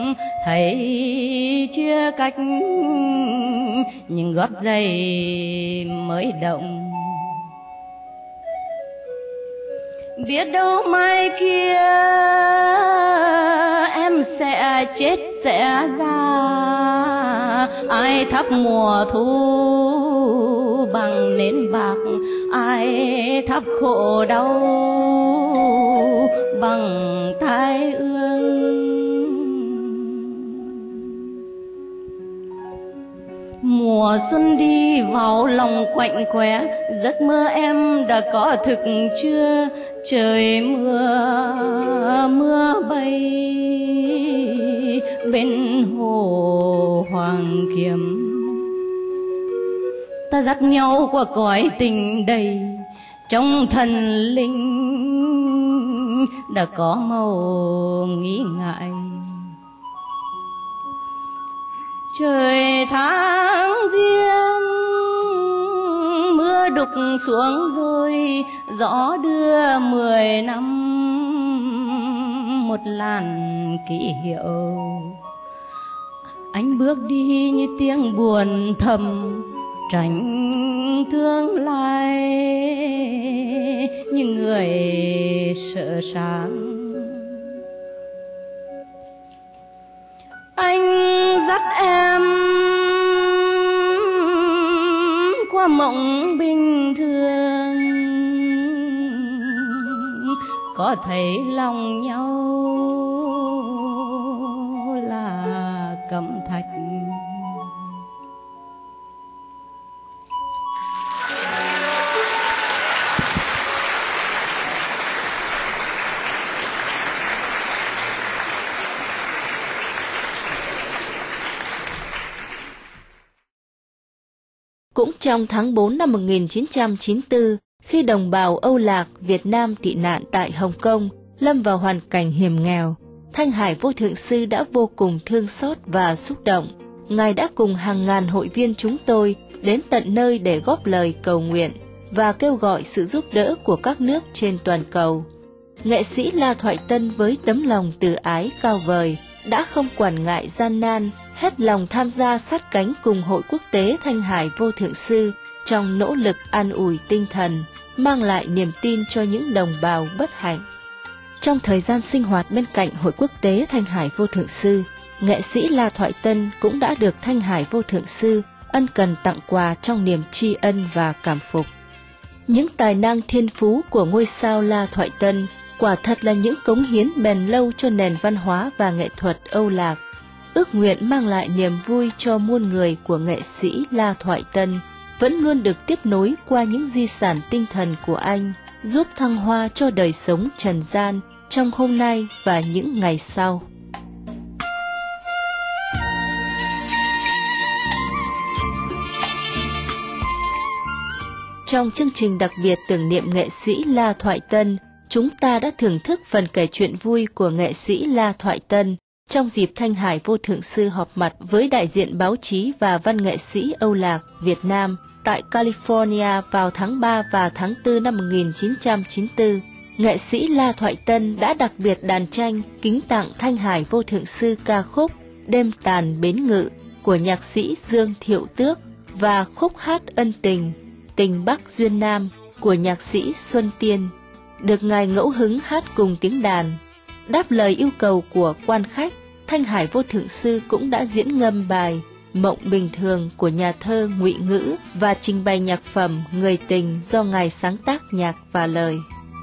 thấy chưa cách những gót giày mới động. Biết đâu mai kia em sẽ chết sẽ ra, ai thắp mùa thu bằng nến bạc, ai thắp khổ đau bằng tai ương. Mùa xuân đi vào lòng quạnh quẽ, giấc mơ em đã có thực chưa? Trời mưa mưa bay bên hồ Hoàng Kiếm, ta dắt nhau qua cõi tình đầy, trong thần linh đã có màu nghĩ ngại. Trời tháng giêng mưa đục xuống rồi, gió đưa mười năm một làn kỷ hiệu. Anh bước đi như tiếng buồn thầm, tránh tương lai như người sợ sáng. Anh dắt em qua mộng bình thường, có thấy lòng nhau là cẩm thạch. Cũng trong tháng tư năm một nghìn chín trăm chín mươi tư, khi đồng bào Âu Lạc Việt Nam tị nạn tại Hồng Kông lâm vào hoàn cảnh hiểm nghèo, Thanh Hải Vô Thượng Sư đã vô cùng thương xót và xúc động. Ngài đã cùng hàng ngàn hội viên chúng tôi đến tận nơi để góp lời cầu nguyện và kêu gọi sự giúp đỡ của các nước trên toàn cầu. Nghệ sĩ La Thoại Tân với tấm lòng từ ái cao vời đã không quản ngại gian nan, hết lòng tham gia sát cánh cùng Hội Quốc tế Thanh Hải Vô Thượng Sư trong nỗ lực an ủi tinh thần, mang lại niềm tin cho những đồng bào bất hạnh. Trong thời gian sinh hoạt bên cạnh Hội Quốc tế Thanh Hải Vô Thượng Sư, nghệ sĩ La Thoại Tân cũng đã được Thanh Hải Vô Thượng Sư ân cần tặng quà trong niềm tri ân và cảm phục. Những tài năng thiên phú của ngôi sao La Thoại Tân quả thật là những cống hiến bền lâu cho nền văn hóa và nghệ thuật Âu Lạc. Ước nguyện mang lại niềm vui cho muôn người của nghệ sĩ La Thoại Tân vẫn luôn được tiếp nối qua những di sản tinh thần của anh, giúp thăng hoa cho đời sống trần gian trong hôm nay và những ngày sau. Trong chương trình đặc biệt tưởng niệm nghệ sĩ La Thoại Tân, chúng ta đã thưởng thức phần kể chuyện vui của nghệ sĩ La Thoại Tân trong dịp Thanh Hải Vô Thượng Sư họp mặt với đại diện báo chí và văn nghệ sĩ Âu Lạc Việt Nam tại California vào tháng ba và tháng tư năm một nghìn chín trăm chín mươi tư. Nghệ sĩ La Thoại Tân đã đặc biệt đàn tranh kính tặng Thanh Hải Vô Thượng Sư ca khúc Đêm Tàn Bến Ngự của nhạc sĩ Dương Thiệu Tước và khúc hát ân tình Tình Bắc Duyên Nam của nhạc sĩ Xuân Tiên, được ngài ngẫu hứng hát cùng tiếng đàn. Đáp lời yêu cầu của quan khách, Thanh Hải Vô Thượng Sư cũng đã diễn ngâm bài Mộng Bình Thường của nhà thơ Ngụy Ngữ và trình bày nhạc phẩm Người Tình do ngài sáng tác nhạc và lời.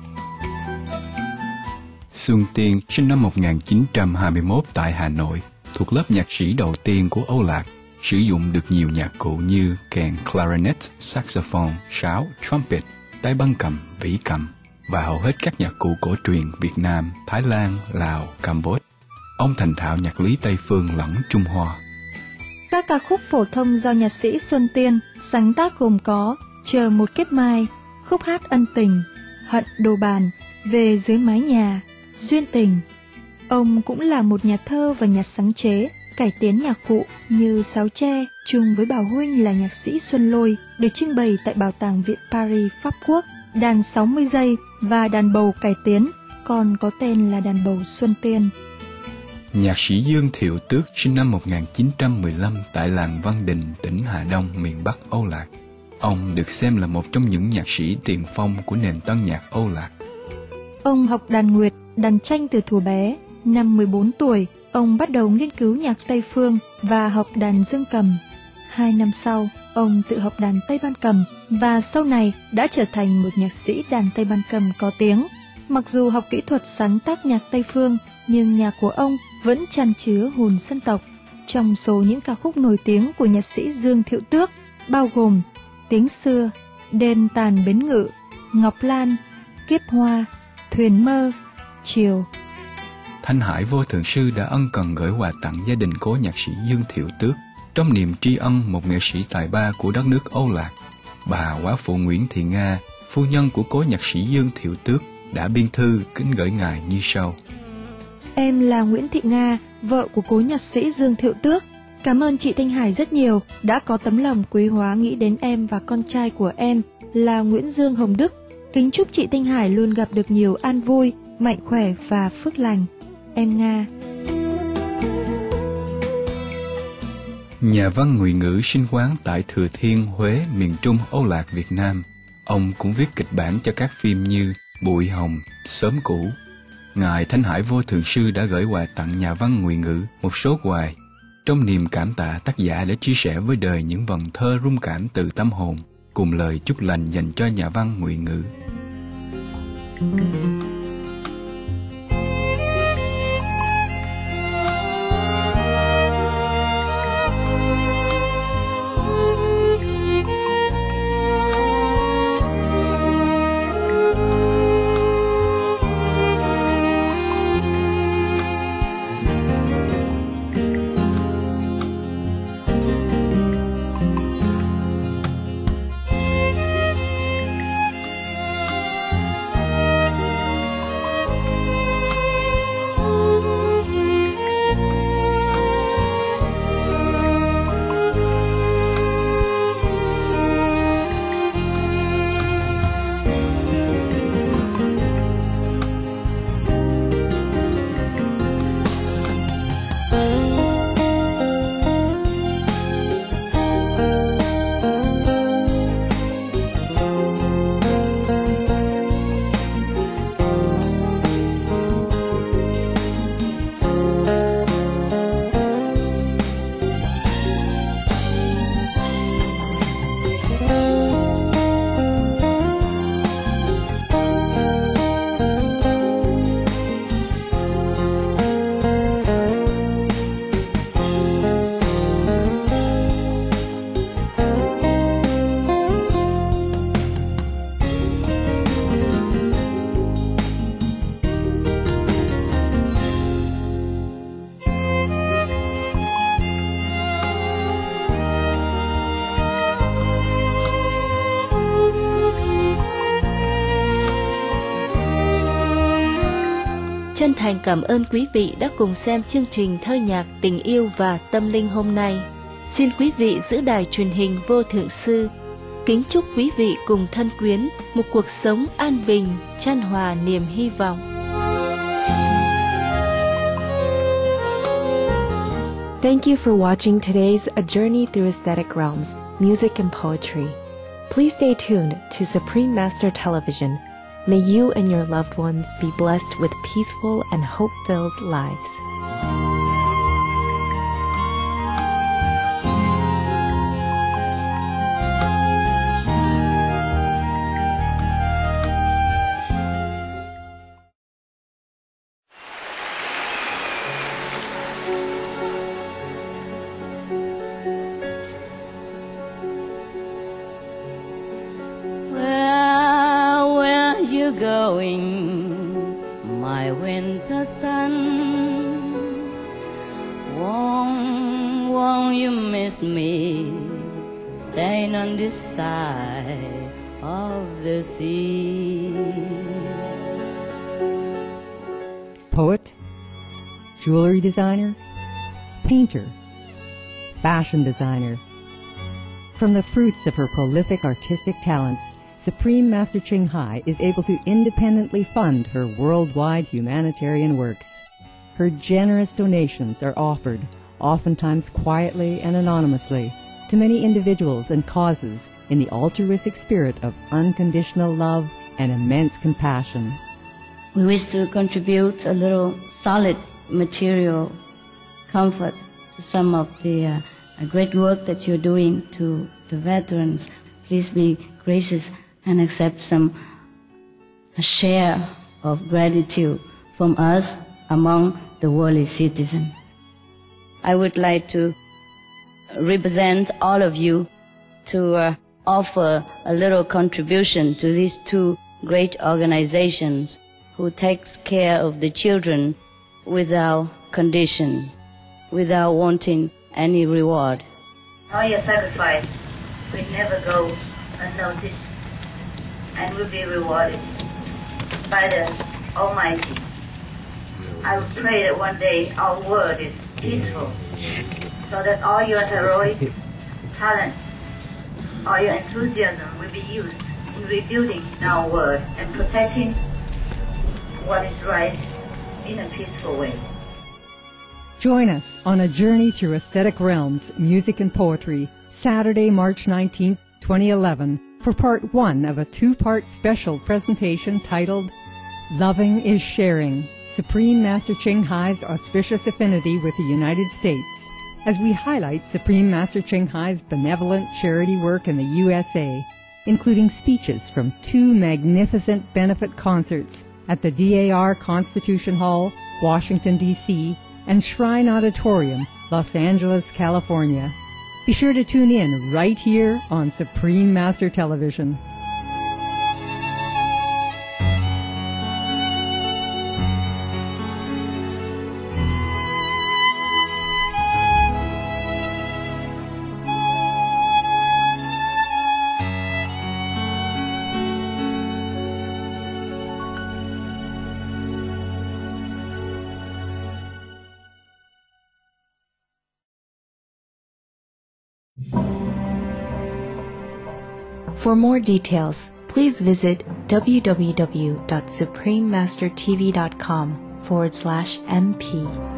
Xuân Tiên sinh năm một nghìn chín trăm hai mươi mốt tại Hà Nội, thuộc lớp nhạc sĩ đầu tiên của Âu Lạc, sử dụng được nhiều nhạc cụ như kèn clarinet, saxophone, sáo, trumpet, tay băng cầm, vĩ cầm và hầu hết các nhạc cụ cổ truyền Việt Nam, Thái Lan, Lào, Campuchia. Ông thành thạo nhạc lý Tây Phương lẫn Trung Hoa. Các ca khúc phổ thông do nhạc sĩ Xuân Tiên sáng tác gồm có Chờ Một Kiếp Mai, khúc hát ân tình, Hận Đồ Bàn, Về Dưới Mái Nhà, Duyên Tình. Ông cũng là một nhà thơ và nhà sáng chế, cải tiến nhạc cụ như sáo tre, chung với Bảo huynh là nhạc sĩ Xuân Lôi, được trưng bày tại Bảo tàng Viện Paris, Pháp Quốc, đàn sáu mươi giây và đàn bầu cải tiến, còn có tên là đàn bầu Xuân Tiên. Nhạc sĩ Dương Thiệu Tước sinh năm một nghìn chín trăm mười lăm tại làng Văn Đình, tỉnh Hà Đông, miền Bắc Âu Lạc. Ông được xem là một trong những nhạc sĩ tiền phong của nền tân nhạc Âu Lạc. Ông học đàn nguyệt, đàn tranh từ thuở bé. Năm mười bốn tuổi, ông bắt đầu nghiên cứu nhạc Tây Phương và học đàn dương cầm. Hai năm sau, ông tự học đàn Tây Ban cầm và sau này đã trở thành một nhạc sĩ đàn Tây Ban cầm có tiếng. Mặc dù học kỹ thuật sáng tác nhạc Tây Phương, nhưng nhạc của ông vẫn chan chứa hồn dân tộc. Trong số những ca khúc nổi tiếng của nhạc sĩ Dương Thiệu Tước bao gồm Tiếng Xưa, Đêm Tàn Bến Ngự, Ngọc Lan, Kiếp Hoa, Thuyền Mơ, Chiều. Thanh Hải Vô Thượng Sư đã ân cần gửi quà tặng gia đình cố nhạc sĩ Dương Thiệu Tước trong niềm tri ân một nghệ sĩ tài ba của đất nước Âu Lạc. Bà Quá phụ Nguyễn Thị Nga, phu nhân của cố nhạc sĩ Dương Thiệu Tước, đã biên thư kính gửi ngài như sau. Em là Nguyễn Thị Nga, vợ của cố nhạc sĩ Dương Thiệu Tước. Cảm ơn chị Thanh Hải rất nhiều đã có tấm lòng quý hóa nghĩ đến em và con trai của em là Nguyễn Dương Hồng Đức. Kính chúc chị Thanh Hải luôn gặp được nhiều an vui, mạnh khỏe và phước lành. Em Nga. Nhà văn Ngụy Ngữ sinh quán tại Thừa Thiên, Huế, miền Trung Âu Lạc, Việt Nam. Ông cũng viết kịch bản cho các phim như Bụi Hồng, Sớm Cũ. Ngài Thanh Hải Vô Thượng Sư đã gửi quà tặng nhà văn Ngụy Ngữ một số quà, trong niềm cảm tạ tác giả đã chia sẻ với đời những vần thơ rung cảm từ tâm hồn, cùng lời chúc lành dành cho nhà văn Ngụy Ngữ. chân thành cảm ơn quý vị đã cùng xem chương trình Thơ nhạc tình yêu và tâm linh hôm nay. Xin quý vị giữ đài truyền hình Vô Thượng Sư. Kính chúc quý vị cùng thân quyến một cuộc sống an bình, chan hòa niềm hy vọng. Thank you for watching today's A Journey Through Aesthetic Realms, Music and Poetry. Please stay tuned to Supreme Master Television. May you and your loved ones be blessed with peaceful and hope-filled lives. Going, my winter sun, won't, won't you miss me, staying on this side of the sea? Poet, jewelry designer, painter, fashion designer. From the fruits of her prolific artistic talents, Supreme Master Ching Hai is able to independently fund her worldwide humanitarian works. Her generous donations are offered, oftentimes quietly and anonymously, to many individuals and causes in the altruistic spirit of unconditional love and immense compassion. We wish to contribute a little solid material comfort to some of the uh, great work that you're doing to the veterans. Please be gracious and accept some a share of gratitude from us among the worldly citizens. I would like to represent all of you to uh, offer a little contribution to these two great organizations who takes care of the children without condition, without wanting any reward. All your sacrifice will never go unnoticed and will be rewarded by the Almighty. I would pray that one day our world is peaceful, so that all your heroic talent, all your enthusiasm will be used in rebuilding our world and protecting what is right in a peaceful way. Join us on a journey through aesthetic realms, music and poetry, Saturday, March nineteenth, twenty eleven, for part one of a two-part special presentation titled Loving is Sharing, Supreme Master Ching Hai's Auspicious Affinity with the United States, as we highlight Supreme Master Ching Hai's benevolent charity work in the U S A, including speeches from two magnificent benefit concerts at the D A R Constitution Hall, Washington, D C, and Shrine Auditorium, Los Angeles, California. Be sure to tune in right here on Supreme Master Television. For more details, please visit www.suprememastertv.com forward slash MP.